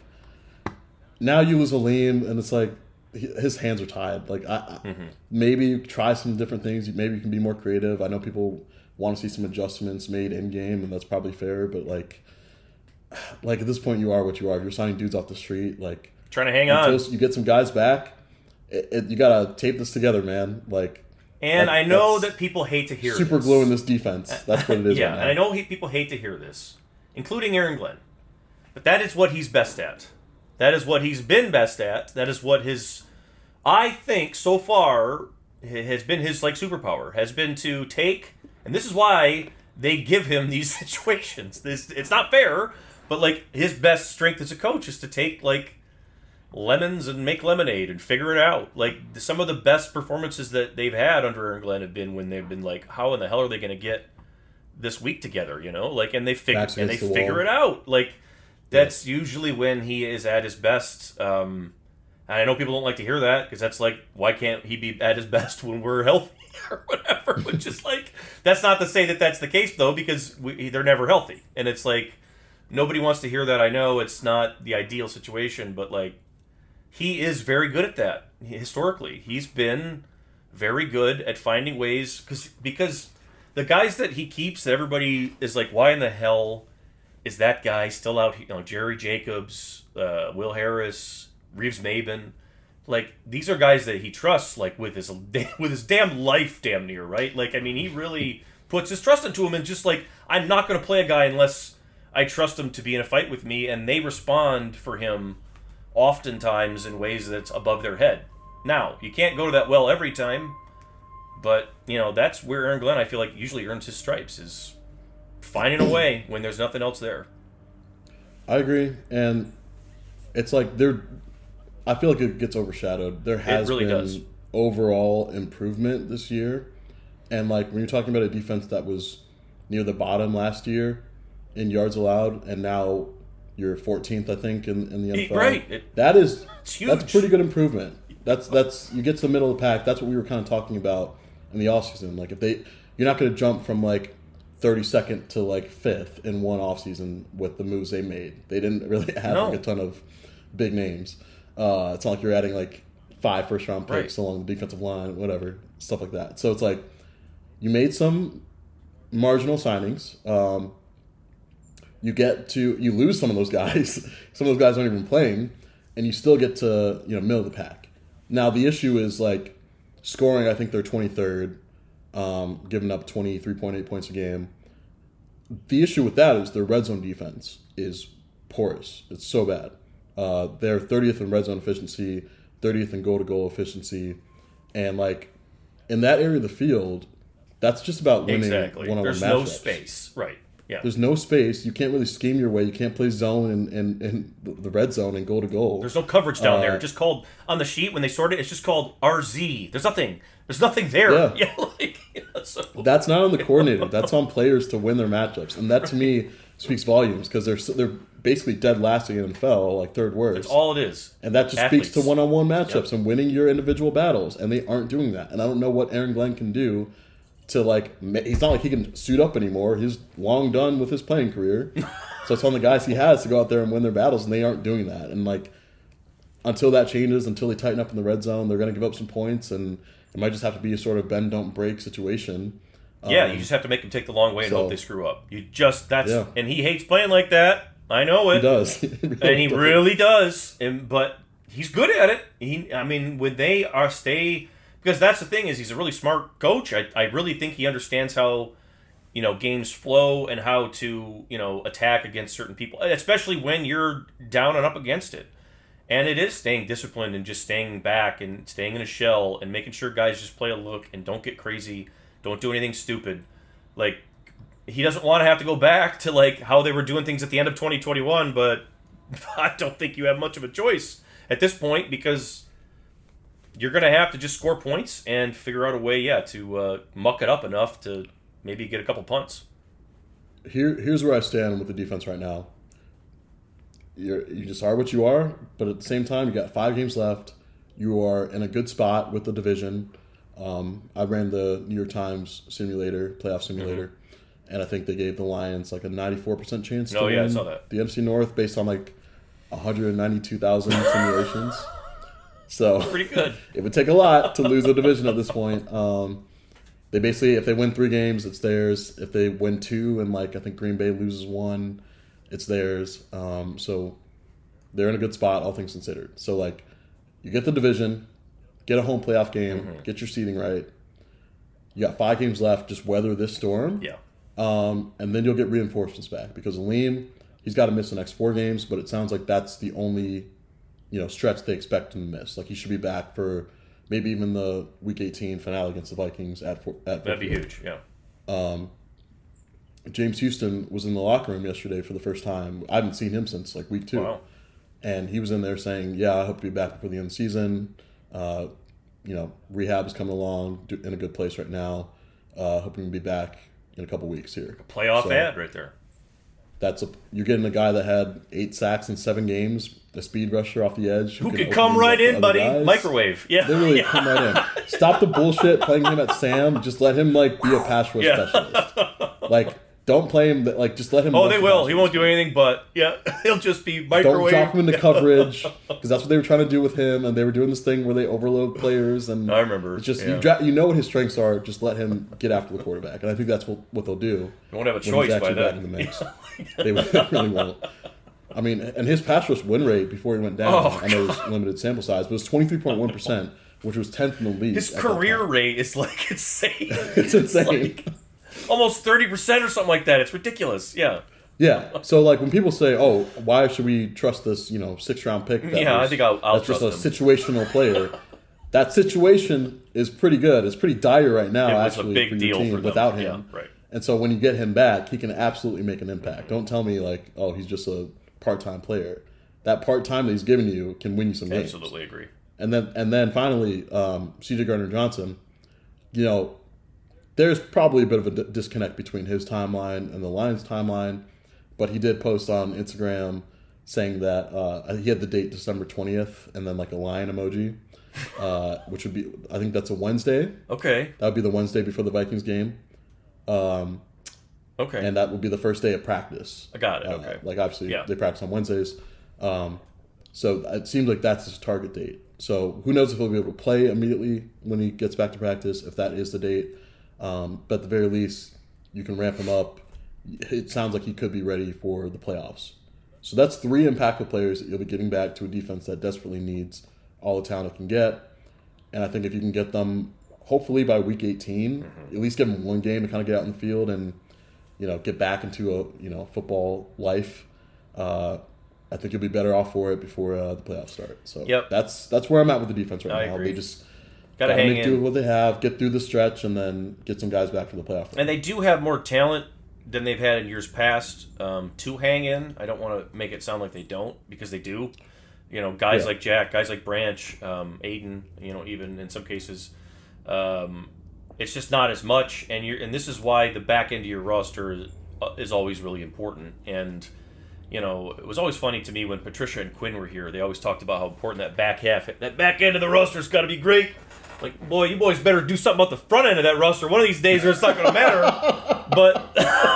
now you lose Aleem, and it's like he- his hands are tied. Like I, I Mm-hmm. maybe try some different things. Maybe you can be more creative. I know people want to see some adjustments made in game, and that's probably fair. But like, like at this point, you are what you are. You're signing dudes off the street. Like Trying to hang on. until you get some guys back, it, it, you gotta tape this together, man. Like, And that- I know that's that people hate to hear super this. glue in this defense. That's what it is. Yeah, right now. and I know he, people hate to hear this, including Aaron Glenn. But that is what he's best at. That is what he's been best at. That is what his, I think, so far, has been his like superpower. Has been to take, and this is why they give him these situations. This it's not fair, but like his best strength as a coach is to take like lemons and make lemonade and figure it out. Like some of the best performances that they've had under Aaron Glenn have been when they've been like, how in the hell are they going to get this week together? You know, like and they figure Backs and they against the figure wall. it out. Like that's usually when he is at his best. Um, and I know people don't like to hear that because that's like, why can't he be at his best when we're healthy or whatever? Which is like, that's not to say that that's the case though, because we, they're never healthy, and it's like nobody wants to hear that. I know it's not the ideal situation, but like. He is very good at that. Historically, he's been very good at finding ways because because the guys that he keeps, that everybody is like, why in the hell is that guy still out here? You know, Jerry Jacobs, uh, Will Harris, Reeves Maben, like these are guys that he trusts, like with his with his damn life, damn near, right? Like I mean, he really puts his trust into him, and just like I'm not going to play a guy unless I trust him to be in a fight with me, and they respond for him. Oftentimes in ways that's above their head. Now, you can't go to that well every time, but, you know, that's where Aaron Glenn, I feel like, usually earns his stripes, is finding a way when there's nothing else there. I agree, and it's like there. I feel like it gets overshadowed. There has really been does. overall improvement this year, and like when you're talking about a defense that was near the bottom last year in yards allowed, and now you're fourteenth, I think, in, in the N F L. Right. It- that is it's huge. that's pretty good improvement. That's that's you get to the middle of the pack. That's what we were kind of talking about in the offseason. Like if they, you're not going to jump from like thirty-second to like fifth in one offseason with the moves they made. They didn't really have No. like a ton of big names. Uh, it's not like you're adding like five first round picks Right. along the defensive line, whatever, stuff like that. So it's like you made some marginal signings. Um, you get to you lose some of those guys. Some of those guys aren't even playing, and you still get to you know middle of the pack. Now the issue is like scoring. I think they're twenty-third, um, giving up twenty-three point eight points a game. The issue with that is their red zone defense is porous. It's so bad. Uh, they're thirtieth in red zone efficiency, thirtieth in goal to goal efficiency, and like in that area of the field, that's just about winning Exactly. one-on-one There's matchups. no space. Right. Yeah. There's no space. You can't really scheme your way. You can't play zone and in, in, in the red zone and goal to goal. There's no coverage down Uh, there. It's just called on the sheet when they sort it. It's just called R Z. There's nothing. There's nothing there. Yeah. Yeah. Like, yeah, so. That's not on the coordinator. That's on players to win their matchups, and that to me speaks volumes because they're so- they're basically dead last in the N F L, like third worst. That's all it is. And that just Athletes. speaks to one-on-one matchups Yep. and winning your individual battles, and they aren't doing that. And I don't know what Aaron Glenn can do to like. ma- He's not like he can suit up anymore. He's long done with his playing career, so it's on the guys he has to go out there and win their battles, and they aren't doing that. And like, until that changes, until they tighten up in the red zone, they're going to give up some points, and it might just have to be a sort of bend don't break situation. Yeah, um, you just have to make them take the long way and so, hope they screw up. You just that's yeah. and he hates playing like that. I know it. He does, he really and he does. really does. And but he's good at it. He, I mean, when they are stay because that's the thing is he's a really smart coach. I, I really think he understands how, you know, games flow and how to, you know, attack against certain people, especially when you're down and up against it. And it is staying disciplined and just staying back and staying in a shell and making sure guys just play a look and don't get crazy, don't do anything stupid. Like, he doesn't want to have to go back to, like, how they were doing things at the end of twenty twenty-one, but I don't think you have much of a choice at this point because you're going to have to just score points and figure out a way, yeah, to uh, muck it up enough to maybe get a couple punts. Here, here's where I stand with the defense right now. You're, you just are what you are, but at the same time, you got five games left. You are in a good spot with the division. Um, I ran the New York Times simulator, playoff simulator, mm-hmm. and I think they gave the Lions like a ninety-four percent chance to oh, yeah, win I saw that. the N F C North based on like one hundred ninety-two thousand simulations. So pretty good. It would take a lot to lose the division at this point. Um, they basically, if they win three games, it's theirs. If they win two and like I think Green Bay loses one, it's theirs. Um, so they're in a good spot, all things considered. So like, you get the division, get a home playoff game, mm-hmm. get your seeding right. You got five games left. Just weather this storm. Yeah. Um, and then you'll get reinforcements back because Aleem, he's got to miss the next four games, but it sounds like that's the only, you know, stretch they expect him to miss. Like he should be back for maybe even the Week eighteen finale against the Vikings at Fort, at That'd be huge. Yeah. Um, James Houston was in the locker room yesterday for the first time. I haven't seen him since like week two. Wow. And he was in there saying, yeah, I hope to be back before the end of the season. Uh, you know, rehab is coming along in a good place right now. Uh, hoping to be back in a couple weeks here. A playoff so, ad right there. That's a you're getting a guy that had eight sacks in seven games, a speed rusher off the edge. Who, who could come right in, buddy? Guys. Microwave. Yeah. Literally yeah. come right in. Stop the bullshit playing him at Sam. Just let him like be a pass rush yeah. specialist. Like don't play him like just let him Oh, they will. He won't do anything but yeah, he'll just be microwave. Don't drop him into coverage because that's what they were trying to do with him, and they were doing this thing where they overload players and I remember. It's just yeah. you dra- you know what his strengths are, just let him get after the quarterback. And I think that's what, what they'll do. They won't have a choice by then. In the mix. They really won't. I mean, and his pass rush win rate before he went down, oh, I know it was limited sample size, but it was twenty-three point one percent, which was tenth in the league. His career rate is like insane. It's insane. It's like almost thirty percent or something like that. It's ridiculous. Yeah. Yeah. So, like, when people say, oh, why should we trust this, you know, six-round pick? That yeah, was, I think I'll, I'll that's trust just a him. situational player. That situation is pretty good. It's pretty dire right now, it was actually, a big for your deal team for them. without him. Yeah, right. And so when you get him back, he can absolutely make an impact. Don't tell me, like, oh, he's just a part-time player. That part-time that he's giving you can win you some games. Absolutely agree. And then, and then finally, um, C J Gardner-Johnson, you know, there's probably a bit of a d- disconnect between his timeline and the Lions' timeline, but he did post on Instagram saying that uh, he had the date December twentieth and then like a lion emoji, uh, which would be, I think that's a Wednesday. Okay. That would be the Wednesday before the Vikings game. Um, okay. And that would be the first day of practice. I got it. Uh, okay. Like obviously yeah. they practice on Wednesdays. Um, so it seems like that's his target date. So who knows if he'll be able to play immediately when he gets back to practice, if that is the date. Um, but at the very least, you can ramp him up. It sounds like he could be ready for the playoffs. So that's three impactful players that you'll be getting back to a defense that desperately needs all the talent it can get. And I think if you can get them, hopefully by week eighteen, mm-hmm. at least give them one game to kind of get out in the field and, you know, get back into a, you know, football life. Uh, I think you'll be better off for it before uh, the playoffs start. So yep. that's that's where I'm at with the defense right I now. Agree. They just gotta hang make in. do with what they have, get through the stretch, and then get some guys back for the playoff. And they do have more talent than they've had in years past um, to hang in. I don't want to make it sound like they don't, because they do. You know, guys yeah. like Jack, guys like Branch, um, Aiden. You know, even in some cases, um, it's just not as much. And you're, and this is why the back end of your roster is, uh, is always really important. And you know, it was always funny to me when Patricia and Quinn were here. They always talked about how important that back half, that back end of the roster's got to be great. Like, boy, you boys better do something about the front end of that roster. One of these days, or it's not going to matter. But,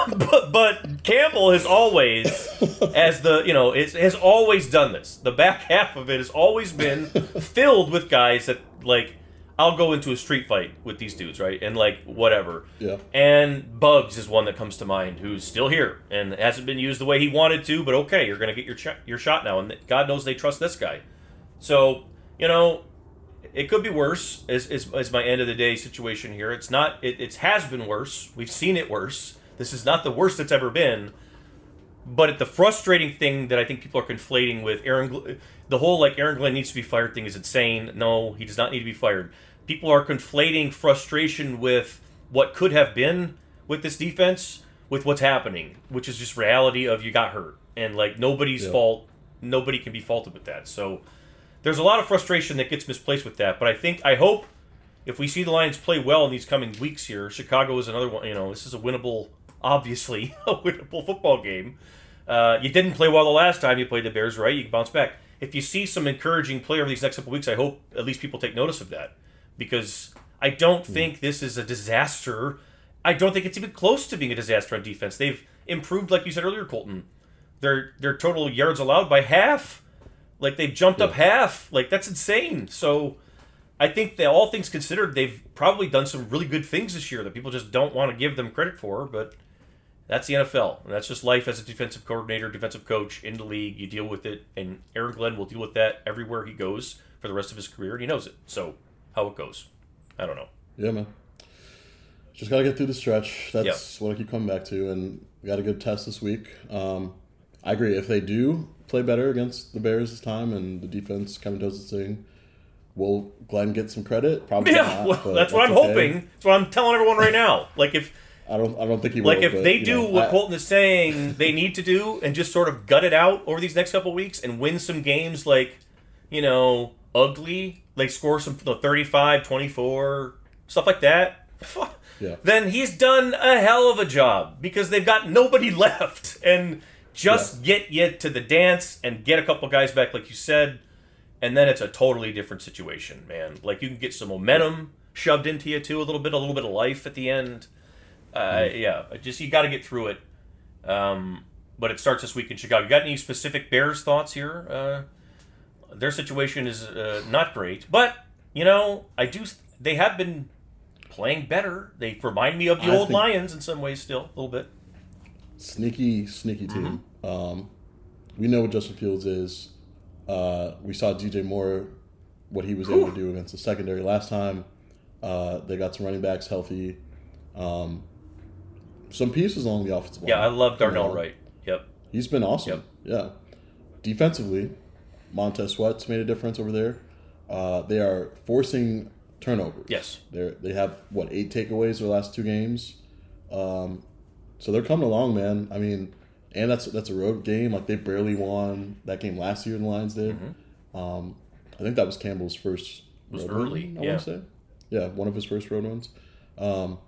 but, but Campbell has always, as the, you know, is, has always done this. The back half of it has always been filled with guys that, like, I'll go into a street fight with these dudes, right? And, like, whatever. Yeah. And Bugs is one that comes to mind, who's still here and hasn't been used the way he wanted to, but okay, you're going to get your ch- your shot now. And God knows they trust this guy. So, you know, it could be worse, is, is, is my end of the day situation here. It's not, it, it has been worse. We've seen it worse. This is not the worst it's ever been. But the frustrating thing that I think people are conflating with Aaron, Gl- the whole, like, Aaron Glenn needs to be fired thing is insane. No, he does not need to be fired. People are conflating frustration with what could have been with this defense with what's happening, which is just reality of you got hurt. And, like, nobody's yeah. fault. Nobody can be faulted with that. So there's a lot of frustration that gets misplaced with that. But I think, I hope, if we see the Lions play well in these coming weeks here, Chicago is another one. You know, this is a winnable, obviously, a winnable football game. Uh, you didn't play well the last time you played the Bears, right? You can bounce back. If you see some encouraging play over these next couple weeks, I hope at least people take notice of that. Because I don't think this is a disaster. I don't think it's even close to being a disaster on defense. They've improved, like you said earlier, Colton. Their their total yards allowed by half. Like, they've jumped yeah. up half. Like, that's insane. So I think that all things considered, they've probably done some really good things this year that people just don't want to give them credit for. But that's the N F L. And that's just life as a defensive coordinator, defensive coach in the league. You deal with it. And Aaron Glenn will deal with that everywhere he goes for the rest of his career. And he knows it. So how it goes, I don't know. Yeah, man. Just got to get through the stretch. That's yep. what I keep coming back to. And we got a good test this week. Um, I agree. If they do play better against the Bears this time and the defense kind of does its thing, will Glenn get some credit? Probably yeah, not. Well, that's what I'm okay. hoping. That's what I'm telling everyone right now. Like, if I don't, I don't think he will. Like, if but, they do know, what I, Colton is saying they need to do and just sort of gut it out over these next couple of weeks and win some games, like, you know, ugly, like score some you know, thirty-five, twenty-four, stuff like that, yeah. then he's done a hell of a job because they've got nobody left. And just yeah. get you to the dance and get a couple guys back, like you said, and then it's a totally different situation, man. Like, you can get some momentum shoved into you, too, a little bit, a little bit of life at the end. Uh, mm. Yeah, just you got to get through it. Um, but it starts this week in Chicago. You got any specific Bears thoughts here? Uh, their situation is uh, not great, but you know, I do. They have been playing better. They remind me of the I old Lions in some ways, still a little bit. Sneaky, sneaky team. Mm-hmm. Um, we know what Justin Fields is. Uh, we saw D J Moore, what he was able Whew. to do against the secondary last time. Uh, they got some running backs healthy. Um, some pieces along the offensive line. Yeah, I love Darnell Wright. Yep. He's been awesome. Yep. Yeah. Defensively, Montez Sweat's made a difference over there. Uh, they are forcing turnovers. Yes. They they have, what, eight takeaways in the last two games. Um, so they're coming along, man. I mean, and that's that's a road game. Like, they barely won that game last year, the Lions did. Mm-hmm. Um, I think that was Campbell's first it was road early, win, I yeah. want to say. Yeah, one of his first road wins. Um,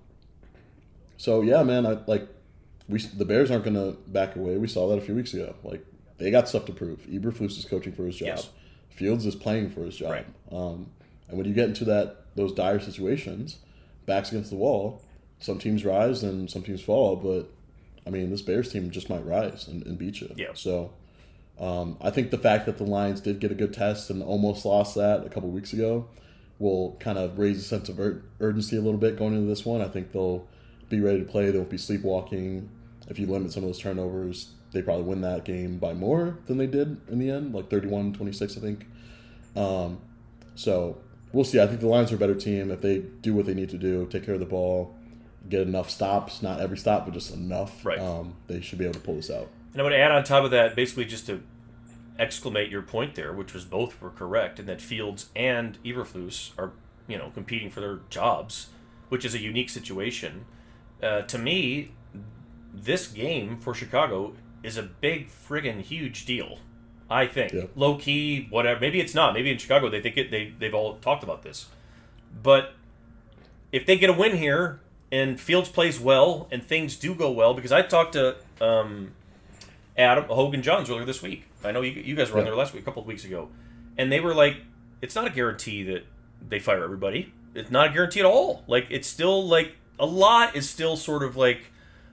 so, yeah, man, I like we the Bears aren't going to back away. We saw that a few weeks ago. Like, they got stuff to prove. Eberflus is coaching for his job. Yes. Fields is playing for his job. Right. Um, and when you get into that those dire situations, backs against the wall, some teams rise and some teams fall. But, I mean, this Bears team just might rise and, and beat you. Yeah. So, um, I think the fact that the Lions did get a good test and almost lost that a couple weeks ago will kind of raise a sense of ur- urgency a little bit going into this one. I think they'll be ready to play. They won't be sleepwalking. If you limit some of those turnovers, they probably win that game by more than they did in the end, like thirty-one twenty-six, I think. Um, so we'll see. I think the Lions are a better team. If they do what they need to do, take care of the ball, get enough stops, not every stop, but just enough, right. um, they should be able to pull this out. And I'm going to add on top of that, basically just to exclamate your point there, which was both were correct, and that Fields and Eberflus are, you know, competing for their jobs, which is a unique situation. Uh, to me, this game for Chicago is a big friggin' huge deal. I think yeah. low key, whatever. Maybe it's not. Maybe in Chicago they think it. They they've all talked about this, but if they get a win here and Fields plays well and things do go well, because I talked to um, Adam Hogan Johns earlier this week. I know you you guys were yeah. on there last week, a couple of weeks ago, and they were like, it's not a guarantee that they fire everybody. It's not a guarantee at all. Like, it's still like a lot is still sort of like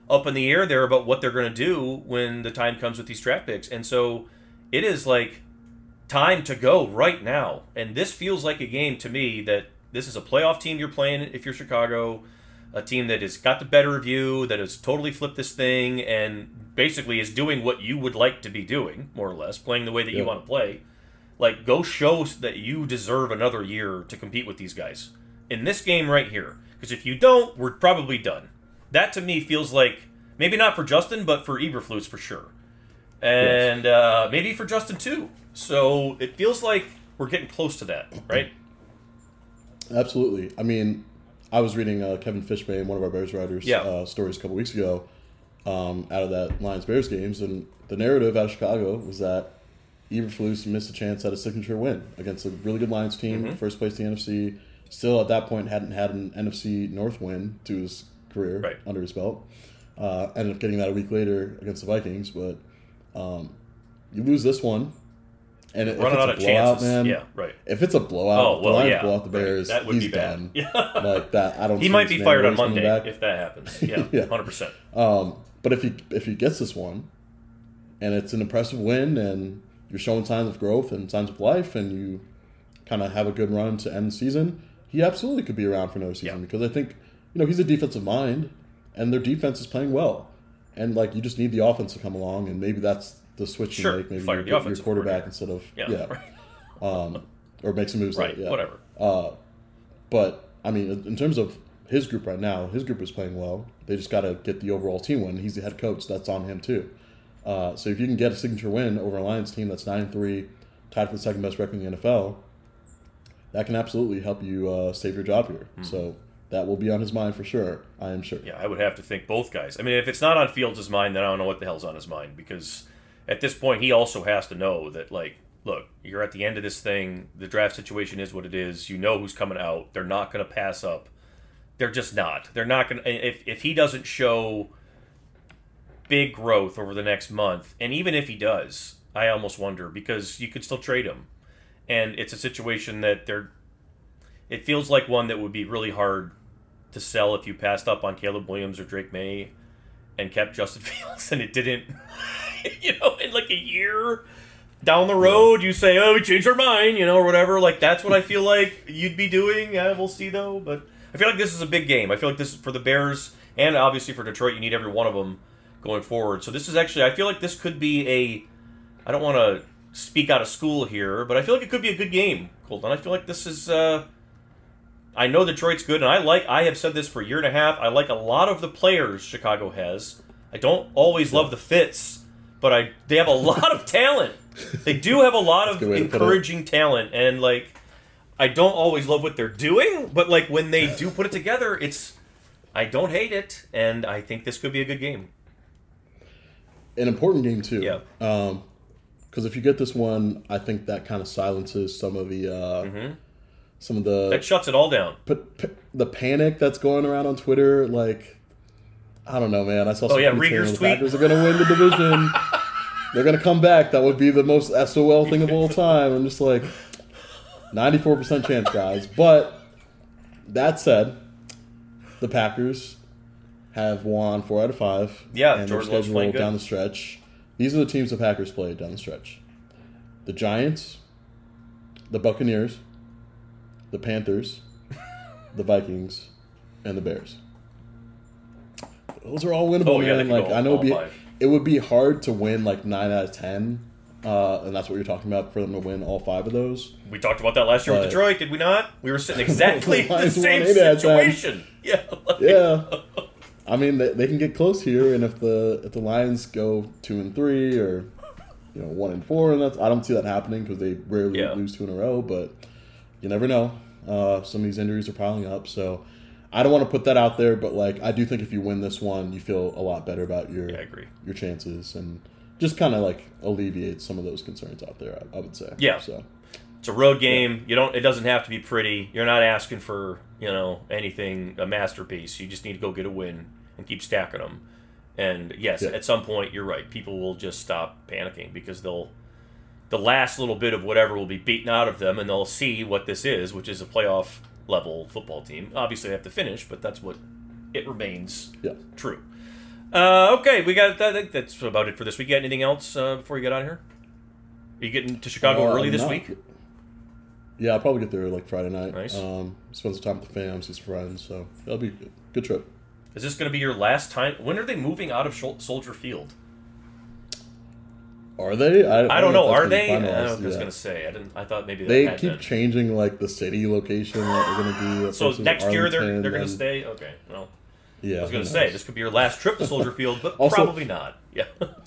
up in the air there about what they're going to do when the time comes with these draft picks. And so it is like time to go right now. And this feels like a game to me that this is a playoff team you're playing if you're Chicago, a team that has got the better of you, that has totally flipped this thing and basically is doing what you would like to be doing, more or less, playing the way that Yep. you want to play. Like, go show that you deserve another year to compete with these guys in this game right here. Because if you don't, we're probably done. That, to me, feels like, maybe not for Justin, but for Eberflus for sure. And yes. uh, maybe for Justin, too. So it feels like we're getting close to that, right? Absolutely. I mean, I was reading uh, Kevin Fishbane, one of our Bears writers, yeah. uh, stories a couple weeks ago um, out of that Lions-Bears games, and the narrative out of Chicago was that Eberflus missed a chance at a signature win against a really good Lions team, mm-hmm. first place in the N F C. Still, at that point, hadn't had an N F C North win to his career right. under his belt. Uh, ended up getting that a week later against the Vikings, but um, you lose this one, and if it's out a of blowout, chances. man, yeah, right. if it's a blowout, oh, if well, the Lions yeah, blow out the Bears, right. that would he's be bad. done. Yeah. Like that, I don't. He see might be fired on coming Monday back. if that happens. Yeah, yeah, hundred percent. Um, but if he if he gets this one, and it's an impressive win, and you're showing signs of growth and signs of life, and you kind of have a good run to end the season, he absolutely could be around for another season. Yeah. Because I think, you know, he's a defensive mind, and their defense is playing well. And, like, you just need the offense to come along, and maybe that's the switch sure. you make. Maybe Fire you the your offensive quarterback instead of, yeah, yeah. Right. um, or make some moves. Right, like, yeah. whatever. Uh, but, I mean, in terms of his group right now, his group is playing well. They just got to get the overall team win. He's the head coach. That's on him, too. Uh, so if you can get a signature win over a Lions team that's nine and three, tied for the second best record in the N F L, that can absolutely help you uh, save your job here. Mm-hmm. So that will be on his mind for sure. I am sure. Yeah, I would have to think both guys. I mean, if it's not on Fields' mind, then I don't know what the hell's on his mind, because at this point he also has to know that, like, look, you're at the end of this thing. The draft situation is what it is. You know who's coming out. They're not going to pass up. They're just not. They're not going to. If if he doesn't show big growth over the next month, and even if he does, I almost wonder, because you could still trade him, and it's a situation that they're it feels like one that would be really hard to sell if you passed up on Caleb Williams or Drake May and kept Justin Fields, and it didn't. You know, in like a year down the road, you say, oh, we changed our mind, you know, or whatever. Like, that's what I feel like you'd be doing. Yeah, we'll see, though. But I feel like this is a big game. I feel like this, for the Bears, and obviously for Detroit, you need every one of them going forward. So this is actually, I feel like this could be a, I don't want to speak out of school here, but I feel like it could be a good game, Colton. I feel like this is, uh, I know Detroit's good, and I like, I have said this for a year and a half, I like a lot of the players Chicago has. I don't always love the fits, but I they have a lot of talent. They do have a lot of encouraging talent, and, like, I don't always love what they're doing, but, like, when they do put it together, it's, I don't hate it, and I think this could be a good game. An important game, too. Yeah. Um, because if you get this one, I think that kind of silences some of the, uh, mm-hmm. some of the... That shuts it all down. But p- the panic that's going around on Twitter, like, I don't know, man. I saw oh, some yeah, tweets saying Rieger's the tweet. Packers are going to win the division. They're going to come back. That would be the most S O L thing of all time. I'm just like, ninety-four percent chance, guys. But that said, the Packers have won four out of five. Yeah, and Jordan their Love's schedule playing good. down the stretch. These are the teams the Packers play down the stretch. The Giants, the Buccaneers, the Panthers, the Vikings, and the Bears. Those are all winnable, oh, yeah, man. they can Like go I know all it'd be, five. it would be hard to win like nine out of ten, uh, and that's what you're talking about for them to win all five of those. We talked about that last year But- with Detroit, did we not? We were sitting exactly in the Lions same won eight out of ten. situation. Yeah. Like, Yeah, I mean they, they can get close here, and if the if the Lions go two and three or you know one and four, and that's I don't see that happening because they rarely Yeah. lose two in a row, but you never know. Uh, some of these injuries are piling up, so. I don't want to put that out there, but like I do think if you win this one, you feel a lot better about your Yeah, I agree. your chances, and just kind of like alleviate some of those concerns out there. I, I would say. Yeah. So It's a road game. You don't. It doesn't have to be pretty. You're not asking for, you know, anything, a masterpiece. You just need to go get a win and keep stacking them. And yes, Yeah. at some point, you're right. People will just stop panicking because they'll, the last little bit of whatever will be beaten out of them, and they'll see what this is, which is a playoff level football team. Obviously, they have to finish, but that's what it remains yeah. true. Uh, okay, we got. I think that's about it for this week. You got anything else uh, before you get out of here? Are you getting to Chicago Uh, early this not- week? Yeah, I'll probably get there like Friday night. Nice. Um, spend some time with the fam, see some friends. So that'll be a good trip. Is this going to be your last time? When are they moving out of Shol- Soldier Field? Are they? I, I don't know. if that's Are been they? I, finalized was yet. going to say. I didn't. I thought maybe that They had keep been. changing like the city location that they're going to be. At So first it was next year they're Arlington, they're going to then- stay. Okay. Well, Yeah, I was going who to say knows? this could be your last trip to Soldier Field, but Also- probably not. Yeah.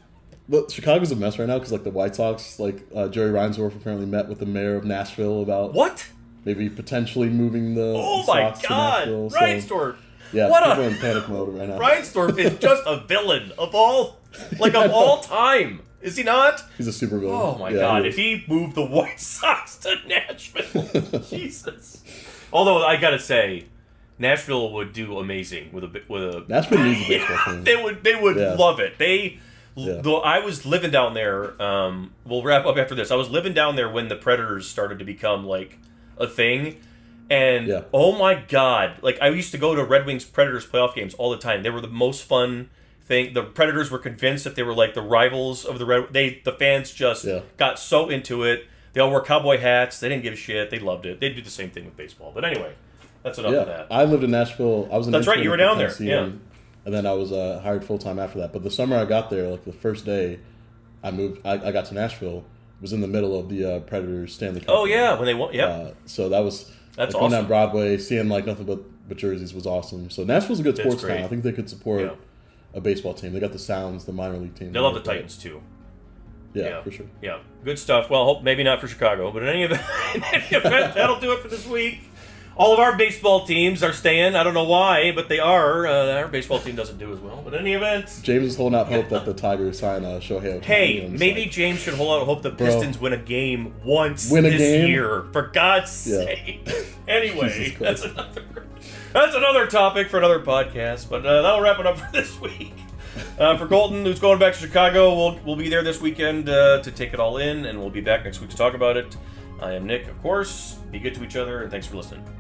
But Chicago's a mess right now because like the White Sox, like uh, Jerry Reinsdorf apparently met with the mayor of Nashville about What? maybe potentially moving the Oh the my Sox to God! Nashville. So, Reinsdorf. yeah, What people a- are in panic mode right now. Reinsdorf is just a villain of all, like of all time. Is he not? He's a super villain. Oh my Yeah, God! he If is. he moved the White Sox to Nashville, Jesus. Although I gotta say, Nashville would do amazing with a bi- with a. Nashville needs a baseball team. They would they would Yeah. love it. They. Yeah. Though I was living down there, um, we'll wrap up after this. I was living down there when the Predators started to become like a thing, and Yeah. oh my God! Like I used to go to Red Wings Predators playoff games all the time. They were the most fun thing. The Predators were convinced that they were like the rivals of the Red. They the fans just Yeah. got so into it. They all wore cowboy hats. They didn't give a shit. They loved it. They do the same thing with baseball. But anyway, that's enough Yeah, of that. I lived in Nashville. I was an That's right, intern you were at the down there, Tennessee, yeah. And, and then I was uh, hired full time after that. But the summer I got there, like the first day I moved, I, I got to Nashville. It was in the middle of the uh, Predators Stanley Cup. Oh yeah, when they won. Yep. Uh, so that was That's like, going awesome. down Broadway, seeing like nothing but, but jerseys was awesome. So Nashville's a good That's sports great. town. I think they could support Yeah. a baseball team. They got the Sounds, the minor league team. They love the Titans too. Yeah, Yeah. for sure. Yeah, good stuff. Well, hope maybe not for Chicago, but in any event, in any event, that'll do it for this week. All of our baseball teams are staying. I don't know why, but they are. Uh, our baseball team doesn't do as well. But in any event, James is holding out hope that the Tigers sign uh, Shohei Ohtani. hey, and it's maybe like, James should hold out hope the Pistons win a game once Win a this game? year. For God's Yeah. sake. Anyway, Jesus that's Christ. another that's another topic for another podcast. But uh, that'll wrap it up for this week. Uh, for Colton, who's going back to Chicago, we'll, we'll be there this weekend uh, to take it all in, and we'll be back next week to talk about it. I am Nick, of course. Be good to each other, and thanks for listening.